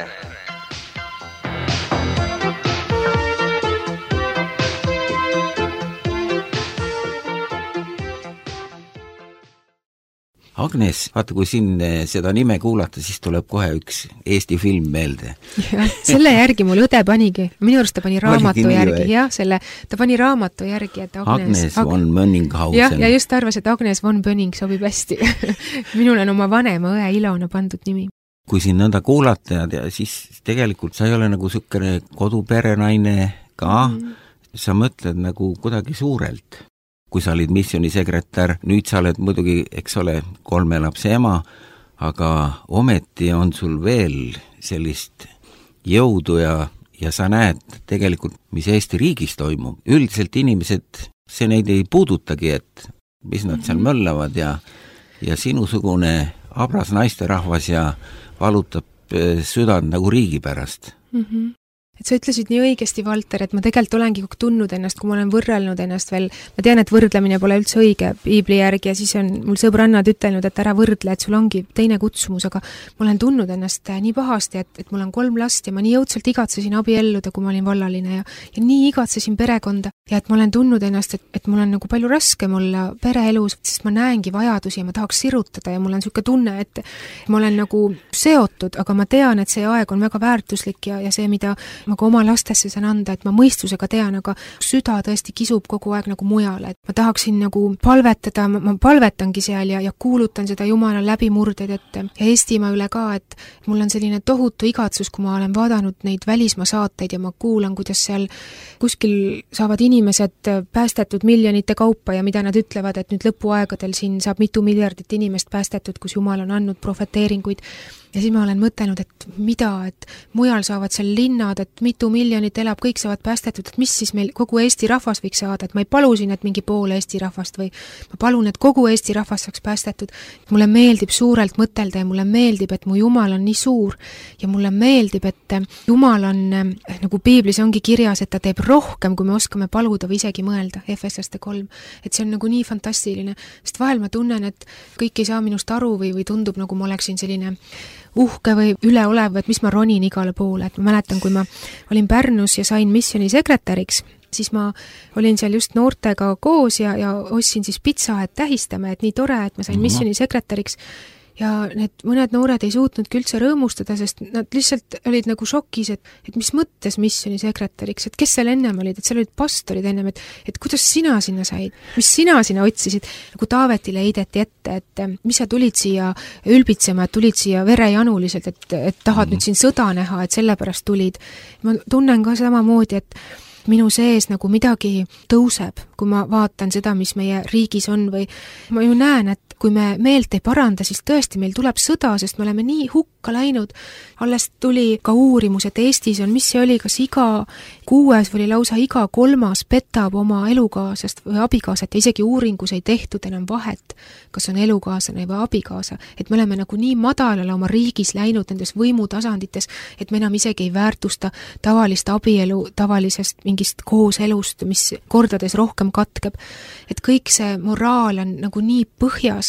Agnes, vaata, kui siin seda nime kuulata, siis tuleb kohe üks Eesti film meelde. Ja, selle järgi mul õde panigi. Minu arust ta pani raamatu järgi. Jah, selle, ta pani raamatu järgi, et Agnes... Agnes Ag... von Bönninghausen. Ja, ja just arvas, et Agnes von Bönning sobib hästi. Minul on oma vanema õe Ilona pandud nimi. Kui siin nõnda kuulata, ja siis tegelikult sa ei ole nagu sükene koduperenaine ka, mm. sa mõtled nagu kuidagi suurelt. Kui sa olid missioonisekretär, nüüd sa oled muidugi, eks ole, kolme lapse ema, aga ometi on sul veel sellist jõudu ja, ja sa näed tegelikult, mis Eesti riigis toimub. Üldiselt inimesed, see neid ei puudutagi, et mis nad seal möllavad ja, ja sinusugune abras naisterahvas ja valutab südant nagu riigi pärast. Mhm. Et sa ütlesid nii õigesti, Valter, et ma tegelikult olengi kõik tundnud ennast, kui ma olen võrrelnud ennast veel, ma tean, et võrdlemine pole üldse õige piibli järgi ja siis on mul sõbrannad ütelnud, et ära võrdle, et sul ongi teine kutsumus, aga ma olen tundnud ennast nii pahasti, et, et mul on kolm last ja ma nii jõudsalt igatsesin abielluda, kui ma olin vallaline ja, ja nii igatsesin perekonda ja et ma olen tundnud ennast, et, et mul on nagu palju raskem olla pereelus, sest ma näengi vajadusi ja ma tahaks sirutada ja mul on niisugune tunne, et ma olen nagu seotud, aga ma tean, et see aeg on väga väärtuslik ja, ja see, mida ma ka oma lastesse saan anda, et ma mõistusega tean, aga süda tõesti kisub kogu aeg nagu mujale, et ma tahaksin nagu palvetada, ma, ma palvetangi seal ja, ja kuulutan seda Jumala läbimurdeid, et ja Eestimaa üle ka, et mul on selline tohutu igatsus, kui ma olen vaadanud neid välismaa saateid ja ma kuulan, kuidas seal kuskil saavad inimesed päästetud miljonite kaupa ja mida nad ütlevad, et nüüd lõpuaegadel siin saab mitu miljardit inimest päästetud, kus Jumal on andnud profeteeringuid. Ja siis ma olen mõtelnud, et mida, et mujal saavad seal linnad, et mitu miljonit elab, kõik saavad päästetud, et mis siis meil kogu Eesti rahvas võiks saada, et ma ei palu siin, et mingi pool Eesti rahvast või ma palun, et kogu Eesti rahvas saaks päästetud. Mulle meeldib suurelt mõtelda ja mulle meeldib, et mu Jumal on nii suur ja mulle meeldib, et Jumal on, nagu piiblis ongi kirjas, et ta teeb rohkem, kui me oskame paluda või isegi mõelda, Efeslaste kolm. Et see on nagu nii fantastiline, sest vahel ma tunnen, et kõik ei saa minust aru või, või tundub, nagu ma oleksin selline uhke või üleolev, et mis ma ronin igale poole, et ma mäletan, kui ma olin Pärnus ja sain missiooni sekretäriks, siis ma olin seal just noortega koos ja, ja ostsin siis pitsa, et tähistame, et nii tore, et ma sain missiooni sekretäriks ja need mõned noored ei suutnudki üldse rõõmustada, sest nad lihtsalt olid nagu šokis, et, et mis mõttes missiooni sekretäriks, et kes seal ennem olid, et seal olid pastorid ennem, et, et kuidas sina sinna said, mis sina sinna otsisid, nagu Taavetile heideti ette, et mis sa tulid siia ülbitsema, et tulid siia verejanuliselt, et, et tahad mm. nüüd siin sõda näha, et sellepärast tulid. Ma tunnen ka samamoodi, et minu sees nagu midagi tõuseb, kui ma vaatan seda, mis meie riigis on või ma ju näen, et kui me meelt ei paranda, siis tõesti meil tuleb sõda, sest me oleme nii hukka läinud. Alles tuli ka uurimus, et Eestis on, mis see oli, kas iga kuues või lausa iga kolmas petab oma elukaasast või abikaasat ja isegi uuringus ei tehtud enam vahet, kas on elukaaslane või abikaasa. Et me oleme nagu nii madalale oma riigis läinud nendes võimutasandites, et me enam isegi ei väärtusta tavalist abielu, tavalisest mingist kooselust, mis kordades rohkem katkeb. Et kõik see moraal on nagu nii põhjas.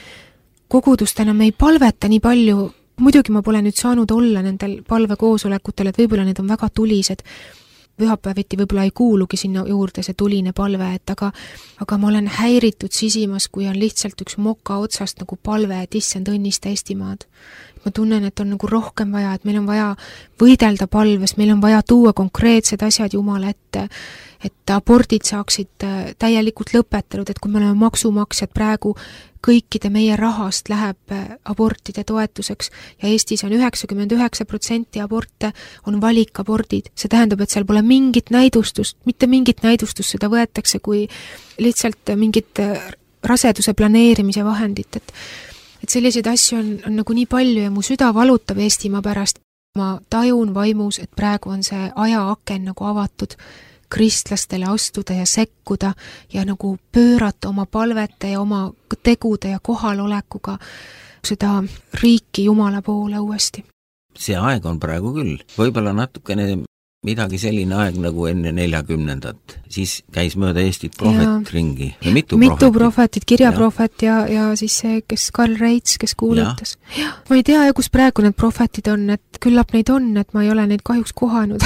Kogudustena me ei palveta nii palju, muidugi ma pole nüüd saanud olla nendel palvekoosolekutel, et võib-olla need on väga tulised. Pühapäeviti võib-olla ei kuulugi sinna juurde see tuline palve, et aga, aga ma olen häiritud sisimas, kui on lihtsalt üks moka otsast nagu palve, et issand õnnista Eestimaad. Ma tunnen, et on nagu rohkem vaja, et meil on vaja võidelda palves, meil on vaja tuua konkreetsed asjad Jumala ette, et abordid saaksid täielikult lõpetanud, et kui me oleme maksumaksjad praegu, kõikide meie rahast läheb abortide toetuseks ja Eestis on üheksakümmend üheksa protsenti aborte on valikabordid. See tähendab, et seal pole mingit näidustust, mitte mingit näidustust, seda võetakse kui lihtsalt mingit raseduse planeerimise vahendit, et et selliseid asju on, on nagu nii palju ja mu süda valutab Eestimaa pärast. Ma tajun vaimus, et praegu on see ajaaken nagu avatud kristlastele astuda ja sekkuda ja nagu pöörata oma palvete ja oma tegude ja kohalolekuga seda riiki Jumala poole uuesti. See aeg on praegu küll. Võib-olla natukene midagi selline aeg nagu enne neljakümnendat. Siis käis mööda Eestit profet ja, ringi. Ja mitu, mitu profetit, kirjaprofet ja, ja siis see, kes Karl Reits, kes kuulutas. Ja. Ja, ma ei tea, kus praegu need profetid on, et küllap neid on, et ma ei ole neid kahjuks kohanud.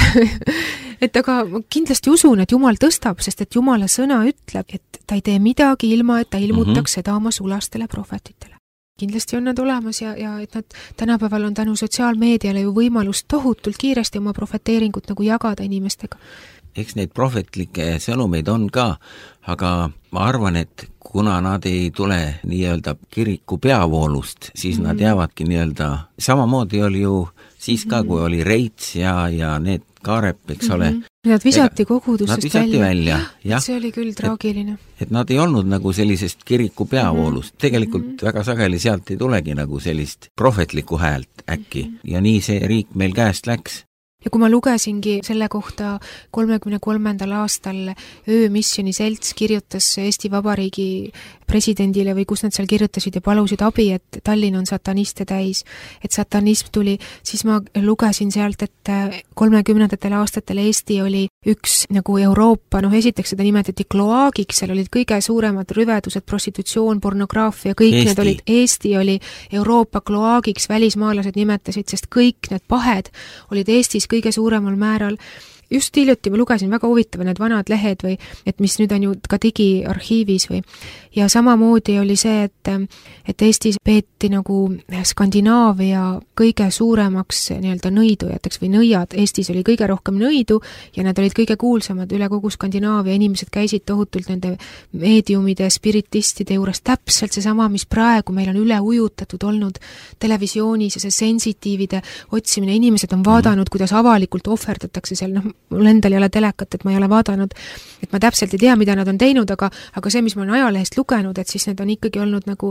et aga ma kindlasti usun, et Jumal tõstab, sest et Jumala sõna ütleb, et ta ei tee midagi ilma, et ta ilmutaks mm-hmm. seda oma sulastele profetitele. kindlasti on nad olemas ja, ja et nad tänapäeval on tänu sotsiaalmeediale ju võimalus tohutult kiiresti oma profeteeringut nagu jagada inimestega. Eks neid prohvetlikke sõnumeid on ka, aga ma arvan, et kuna nad ei tule nii-öelda kiriku peavoolust, siis mm-hmm. nad jäävadki nii-öelda, samamoodi oli ju siis ka, kui oli Reits ja, ja need Kaarep, eks ole. Mm-hmm. Nad visati kogudustest nad visati välja. välja. See oli küll traagiline. Et, et nad ei olnud nagu sellisest kiriku peavoolust. Mm-hmm. Tegelikult mm-hmm. väga sageli sealt ei tulegi nagu sellist prohvetlikku häält äkki. Mm-hmm. Ja nii see riik meil käest läks. Ja kui ma lugesingi selle kohta kolmekümne kolmandal aastal öömisjoni selts kirjutas Eesti Vabariigi presidendile või kus nad seal kirjutasid ja palusid abi, et Tallinn on sataniste täis, et satanism tuli, siis ma lugesin sealt, et kolmekümnendatel aastatel Eesti oli üks nagu Euroopa, noh esiteks seda nimetati kloaagiks, seal olid kõige suuremad rüvedused, prostitutsioon, pornograafia, kõik Eesti. Need olid, Eesti oli Euroopa kloaagiks, välismaalased nimetasid, sest kõik need pahed olid Eestis kõige suuremal määral. Just hiljuti ma lugesin väga huvitava need vanad lehed või, et mis nüüd on ju ka digiarhiivis või, ja samamoodi oli see, et, et Eestis peeti nagu Skandinaavia kõige suuremaks nii-öelda nõidujateks või nõiad, Eestis oli kõige rohkem nõidu ja nad olid kõige kuulsamad üle kogu Skandinaavia, inimesed käisid tohutult nende meediumide, spiritistide juures, täpselt seesama, mis praegu meil on üle ujutatud olnud televisioonis ja see sensitiivide otsimine, inimesed on vaadanud, kuidas avalikult ohverdatakse seal, noh, mul endal ei ole telekat, et ma ei ole vaadanud, et ma täpselt ei tea, mida nad on teinud, aga, aga see, mis ma olen ajalehest lugenud, et siis need on ikkagi olnud nagu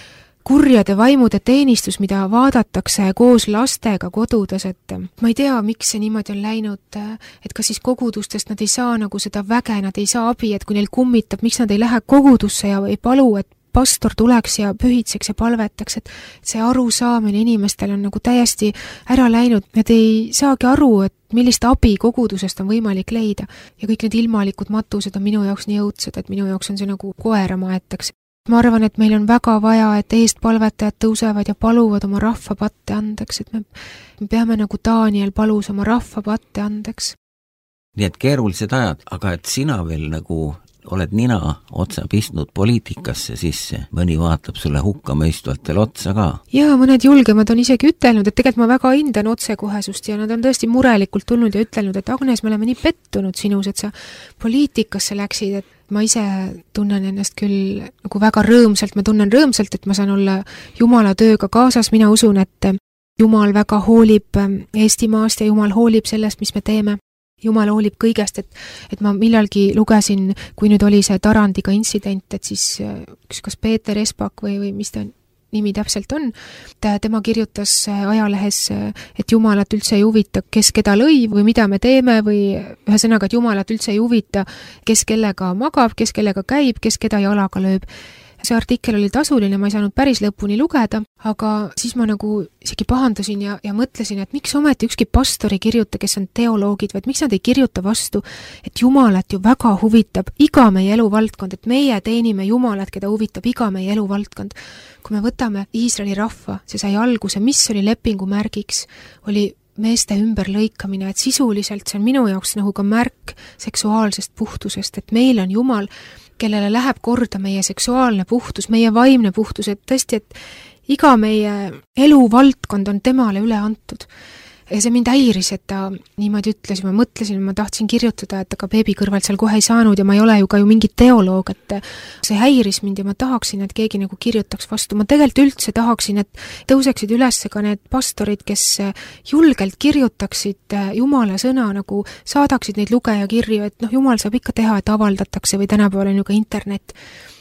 kurjade vaimude teenistus, mida vaadatakse koos lastega kodudes, et ma ei tea, miks see niimoodi on läinud, et kas siis kogudustest nad ei saa nagu seda väge, nad ei saa abi, et kui neil kummitab, miks nad ei lähe kogudusse ja ei palu, et pastor tuleks ja pühitseks ja palvetaks, et see arusaamine inimestel on nagu täiesti ära läinud, nad ei saagi aru, et millist abi kogudusest on võimalik leida ja kõik need ilmalikud matused on minu jaoks nii õudsed, et minu jaoks on see nagu koera maetakse. Ma arvan, et meil on väga vaja, et eestpalvetajad tõusevad ja paluvad oma rahva patte andeks, et me, me peame nagu Daniel palus oma rahva patte andeks. Nii et keerulised ajad, aga et sina veel nagu oled nina otsa pistnud poliitikasse sisse, mõni vaatab sulle hukkamõistvalt veel otsa ka. Jaa, mõned julgemad on isegi ütelnud, et tegelikult ma väga hindan otsekohesust ja nad on tõesti murelikult tulnud ja ütelnud, et Agnes, me oleme nii pettunud sinus, et sa poliitikasse läksid, et ma ise tunnen ennast küll nagu väga rõõmsalt, ma tunnen rõõmsalt, et ma saan olla Jumala tööga kaasas, mina usun, et Jumal väga hoolib Eestimaast ja Jumal hoolib sellest, mis me teeme. Jumal hoolib kõigest, et, et ma millalgi lugesin, kui nüüd oli see Tarandiga intsident, et siis üks kas Peeter Espak või, või mis ta nimi täpselt on, tema kirjutas ajalehes, et Jumalat üldse ei huvita, kes keda lõi või mida me teeme või ühesõnaga, et Jumalat üldse ei huvita, kes kellega magab, kes kellega käib, kes keda jalaga lööb. See artikkel oli tasuline, ma ei saanud päris lõpuni lugeda, aga siis ma nagu isegi pahandasin ja, ja mõtlesin, et miks ometi ükski pastor ei kirjuta, kes on teoloogid, või et miks nad ei kirjuta vastu, et Jumalat ju väga huvitab iga meie eluvaldkond, et meie teenime Jumalat, keda huvitab iga meie eluvaldkond. Kui me võtame Iisraeli rahva, see sai alguse, mis oli lepingu märgiks, oli meeste ümberlõikamine, et sisuliselt see on minu jaoks nagu ka märk seksuaalsest puhtusest, et meil on Jumal, kellele läheb korda meie seksuaalne puhtus, meie vaimne puhtus, et tõesti, et iga meie eluvaldkond on temale üle antud. Ja see mind häiris, et ta niimoodi ütles ja ma mõtlesin, ma tahtsin kirjutada, et aga beebi kõrvalt seal kohe ei saanud ja ma ei ole ju ka ju mingi teoloog, et see häiris mind ja ma tahaksin, et keegi nagu kirjutaks vastu. Ma tegelikult üldse tahaksin, et tõuseksid üles ka need pastorid, kes julgelt kirjutaksid Jumala sõna, nagu saadaksid neid lugejakirju, et noh, Jumal saab ikka teha, et avaldatakse või tänapäeval on ju ka internet.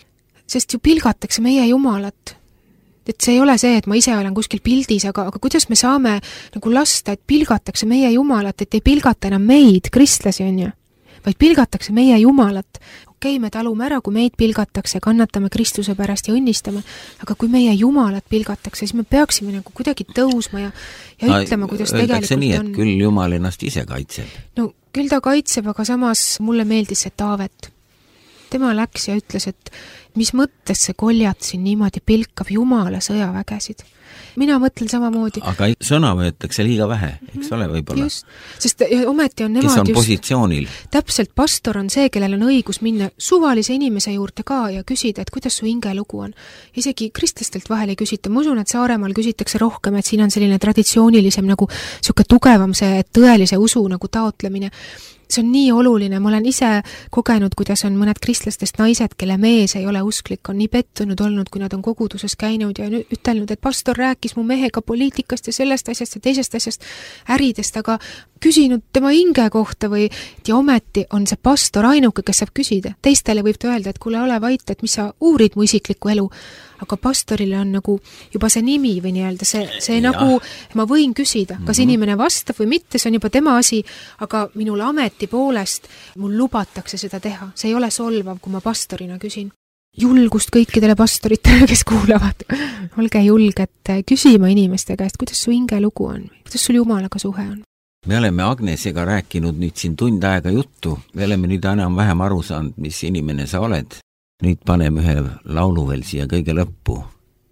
Sest ju pilgatakse meie Jumalat. Et see ei ole see, et ma ise olen kuskil pildis, aga, aga kuidas me saame nagu lasta, et pilgatakse meie Jumalat, et ei pilgata enam meid, kristlasi on ju, vaid pilgatakse meie Jumalat. Okei, me talume ära, kui meid pilgatakse, kannatame Kristuse pärast ja õnnistame, aga kui meie Jumalat pilgatakse, siis me peaksime nagu kuidagi tõusma ja, ja no, ütlema, kuidas tegelikult nii, on. Et küll Jumal ennast ise kaitseb. No küll ta kaitseb, aga samas mulle meeldis see Taavet. Tema läks ja ütles, et, mis mõttes see Goljat siin niimoodi pilkab Jumala sõjavägesid. Mina mõtlen samamoodi. Aga sõna võetakse liiga vähe, eks ole võib-olla? Just, sest ometi on nemad kes on just positsioonil. Täpselt, pastor on see, kellel on õigus minna suvalise inimese juurde ka ja küsida, et kuidas su hingelugu on. Isegi kristlastelt vahel ei küsita, ma usun, et Saaremaal küsitakse rohkem, et siin on selline traditsioonilisem nagu siuke tugevam see tõelise usu nagu taotlemine. See on nii oluline, ma olen ise kogenud, kuidas on mõned kristlastest naised, kelle mees ei ole usklik, on nii pettunud olnud, kui nad on koguduses käinud ja ütelnud, et pastor rääkis mu mehega poliitikast ja sellest asjast ja teisest asjast äridest, aga küsinud tema hinge kohta või ja ometi on see pastor ainuke, kes saab küsida. Teistele võib ta öelda, et kuule, ole vait, et mis sa uurid mu isiklikku elu, aga pastorile on nagu juba see nimi või nii-öelda see, see ja. Nagu ma võin küsida, kas mm-hmm. inimene vastab või mitte, see on juba tema asi, aga minul ameti poolest mul lubatakse seda teha. See ei ole solvav, kui ma pastorina küsin. Julgust kõikidele pastoritele, kes kuulavad. Olge julged küsima inimeste käest, kuidas su hinge lugu on, kuidas sul Jumalaga suhe on. Me oleme Agnesega rääkinud nüüd siin tund aega juttu. Me oleme nüüd enam vähem aru saanud, mis inimene sa oled. Nüüd paneme ühe laulu veel siia kõige lõppu.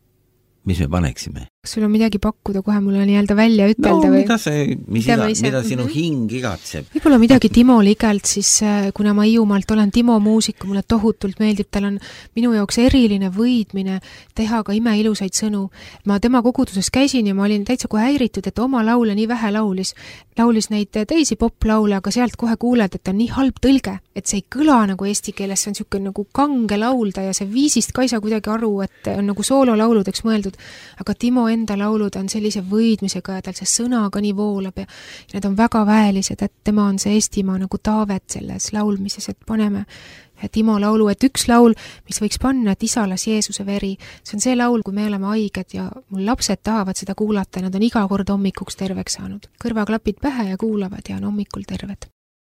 Mis me paneksime? Kas sul on midagi pakkuda, kohe mulle nii-öelda välja ütelda? No, või? mida, see, mis iga, mida sinu mm-hmm. hing igatseb? Võib-olla midagi Timo Ligelt, siis kuna ma Hiiumaalt olen Timo muusik, mulle tohutult meeldib, tal on minu jaoks eriline võidmine teha ka imeilusaid sõnu. Ma tema koguduses käisin ja ma olin täitsa kohe häiritud, et oma laule nii vähe laulis. Laulis neid teisi poplaule, aga sealt kohe kuuled, et on nii halb tõlge, et see ei kõla nagu eesti keeles, see on siuke nagu kange laulda ja see viisist ka ei saa kuidagi aru, et on nagu soololauludeks mõeldud. Aga Timo enda laulud on sellise võidmisega ja tal see sõna ka nii voolab ja need on väga väelised, et tema on see Eestimaa nagu Taavet selles laulmises, et paneme Timo laulu, et üks laul, mis võiks panna, et isa las Jeesuse veri, see on see laul, kui me oleme haiged ja mul lapsed tahavad seda kuulata, nad on iga kord hommikuks terveks saanud. Kõrvaklapid pähe ja kuulavad ja on hommikul terved.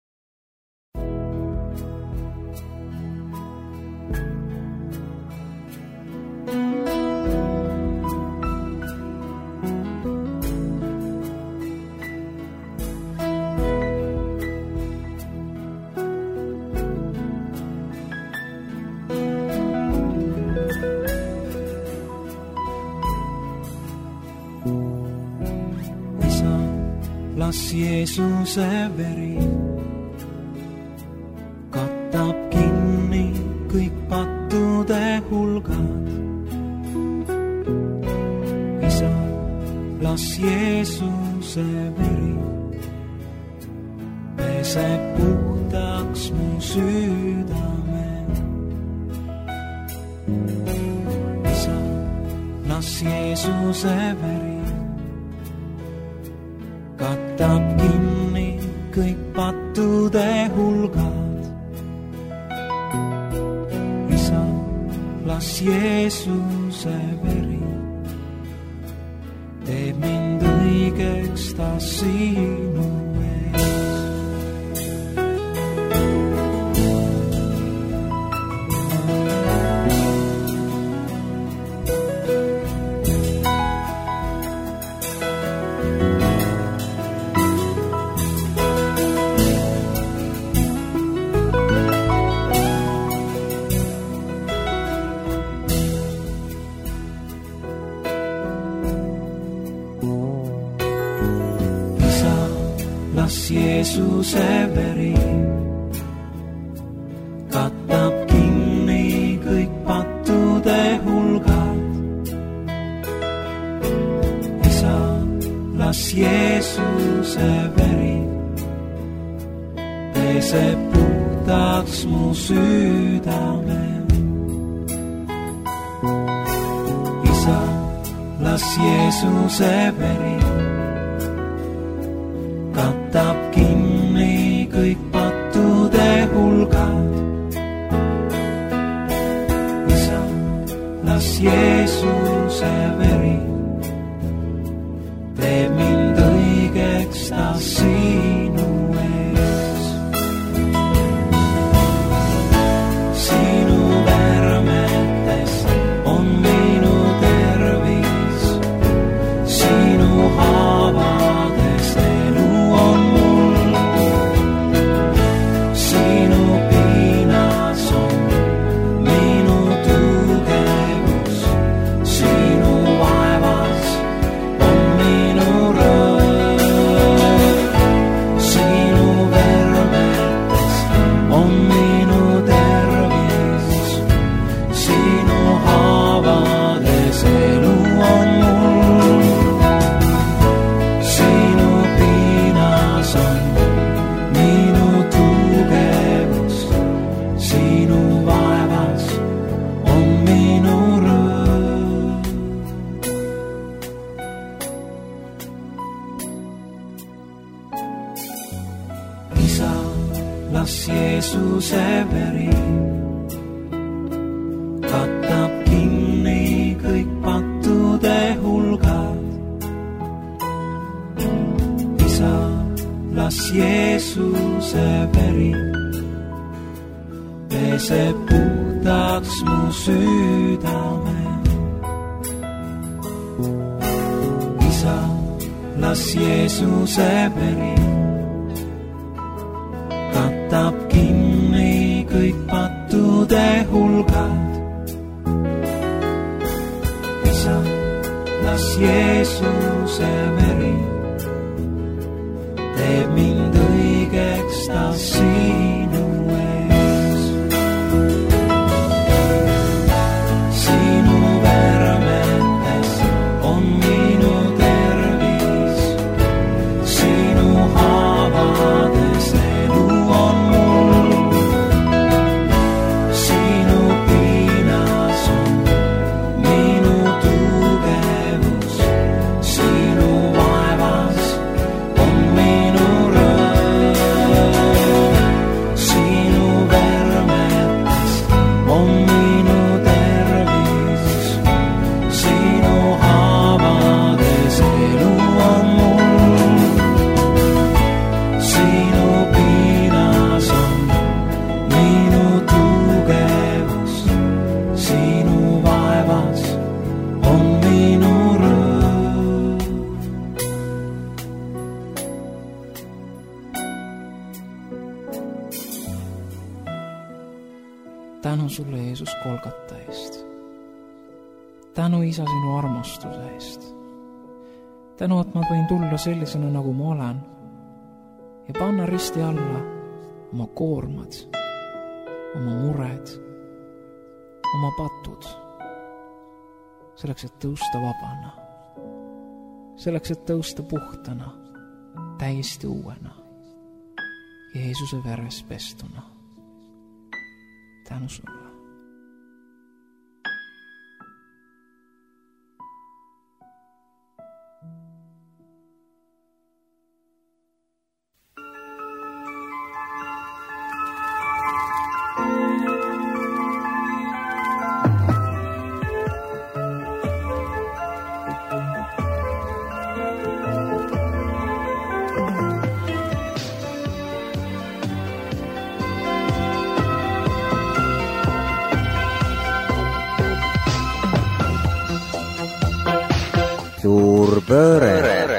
Las Jeesuse veri katab kinni kõik pattude hulgad. Isa, las Jeesuse veri peseb puhtaks mu südame. Isa, las Jeesuse veri katab kinni kõik pattude hulgad. Isa, las Jeesuse veri teeb mind õigeks ta sinu ees. Jeesuse veri katab kinni kõik pattude hulgad. Isa, las Jeesuse veri peseb puhtaks mu südame. Isa, las Jeesuse veri katab kinni kõik pattude hulgad. Isa, las Jeesuse veri teeb mind õigeks ta sinu ees. Sinu värmetes on minu tervis, sinu haavades elu on mul. Sinu piinas on minu töö. las Jeesuse veri katab kinni kõik pattude hulgad. Isa, las Jeesuse veri peseb puhtaks mu südame. Isa, las Jeesuse veri katab kinni kõik pattude hulgad. Isa, las Jeesuse veri teeb mind õigeks ta sinu ees. Sinu vermetes on minu tervis, sinu haavades elu on mul. Sinu piinas on minu tugevus, sinu vaevas on minu rõõm. Sinu vermetes on minu tervis, sinu haavades elu on mul. Sinu piinas on minu tugevus, sinu vaevas on minu rõõm. Tänu sulle, Jeesus, Golgata eest. Tänu, Isa, sinu armastuse eest. Tänu, et ma võin tulla sellisena, nagu ma olen ja panna risti alla oma koormad, oma mured, oma patud, selleks, et tõusta vabana, selleks, et tõusta puhtana, täiesti uuena, Jeesuse veres pestuna. Tänu sulle. Suur pööre.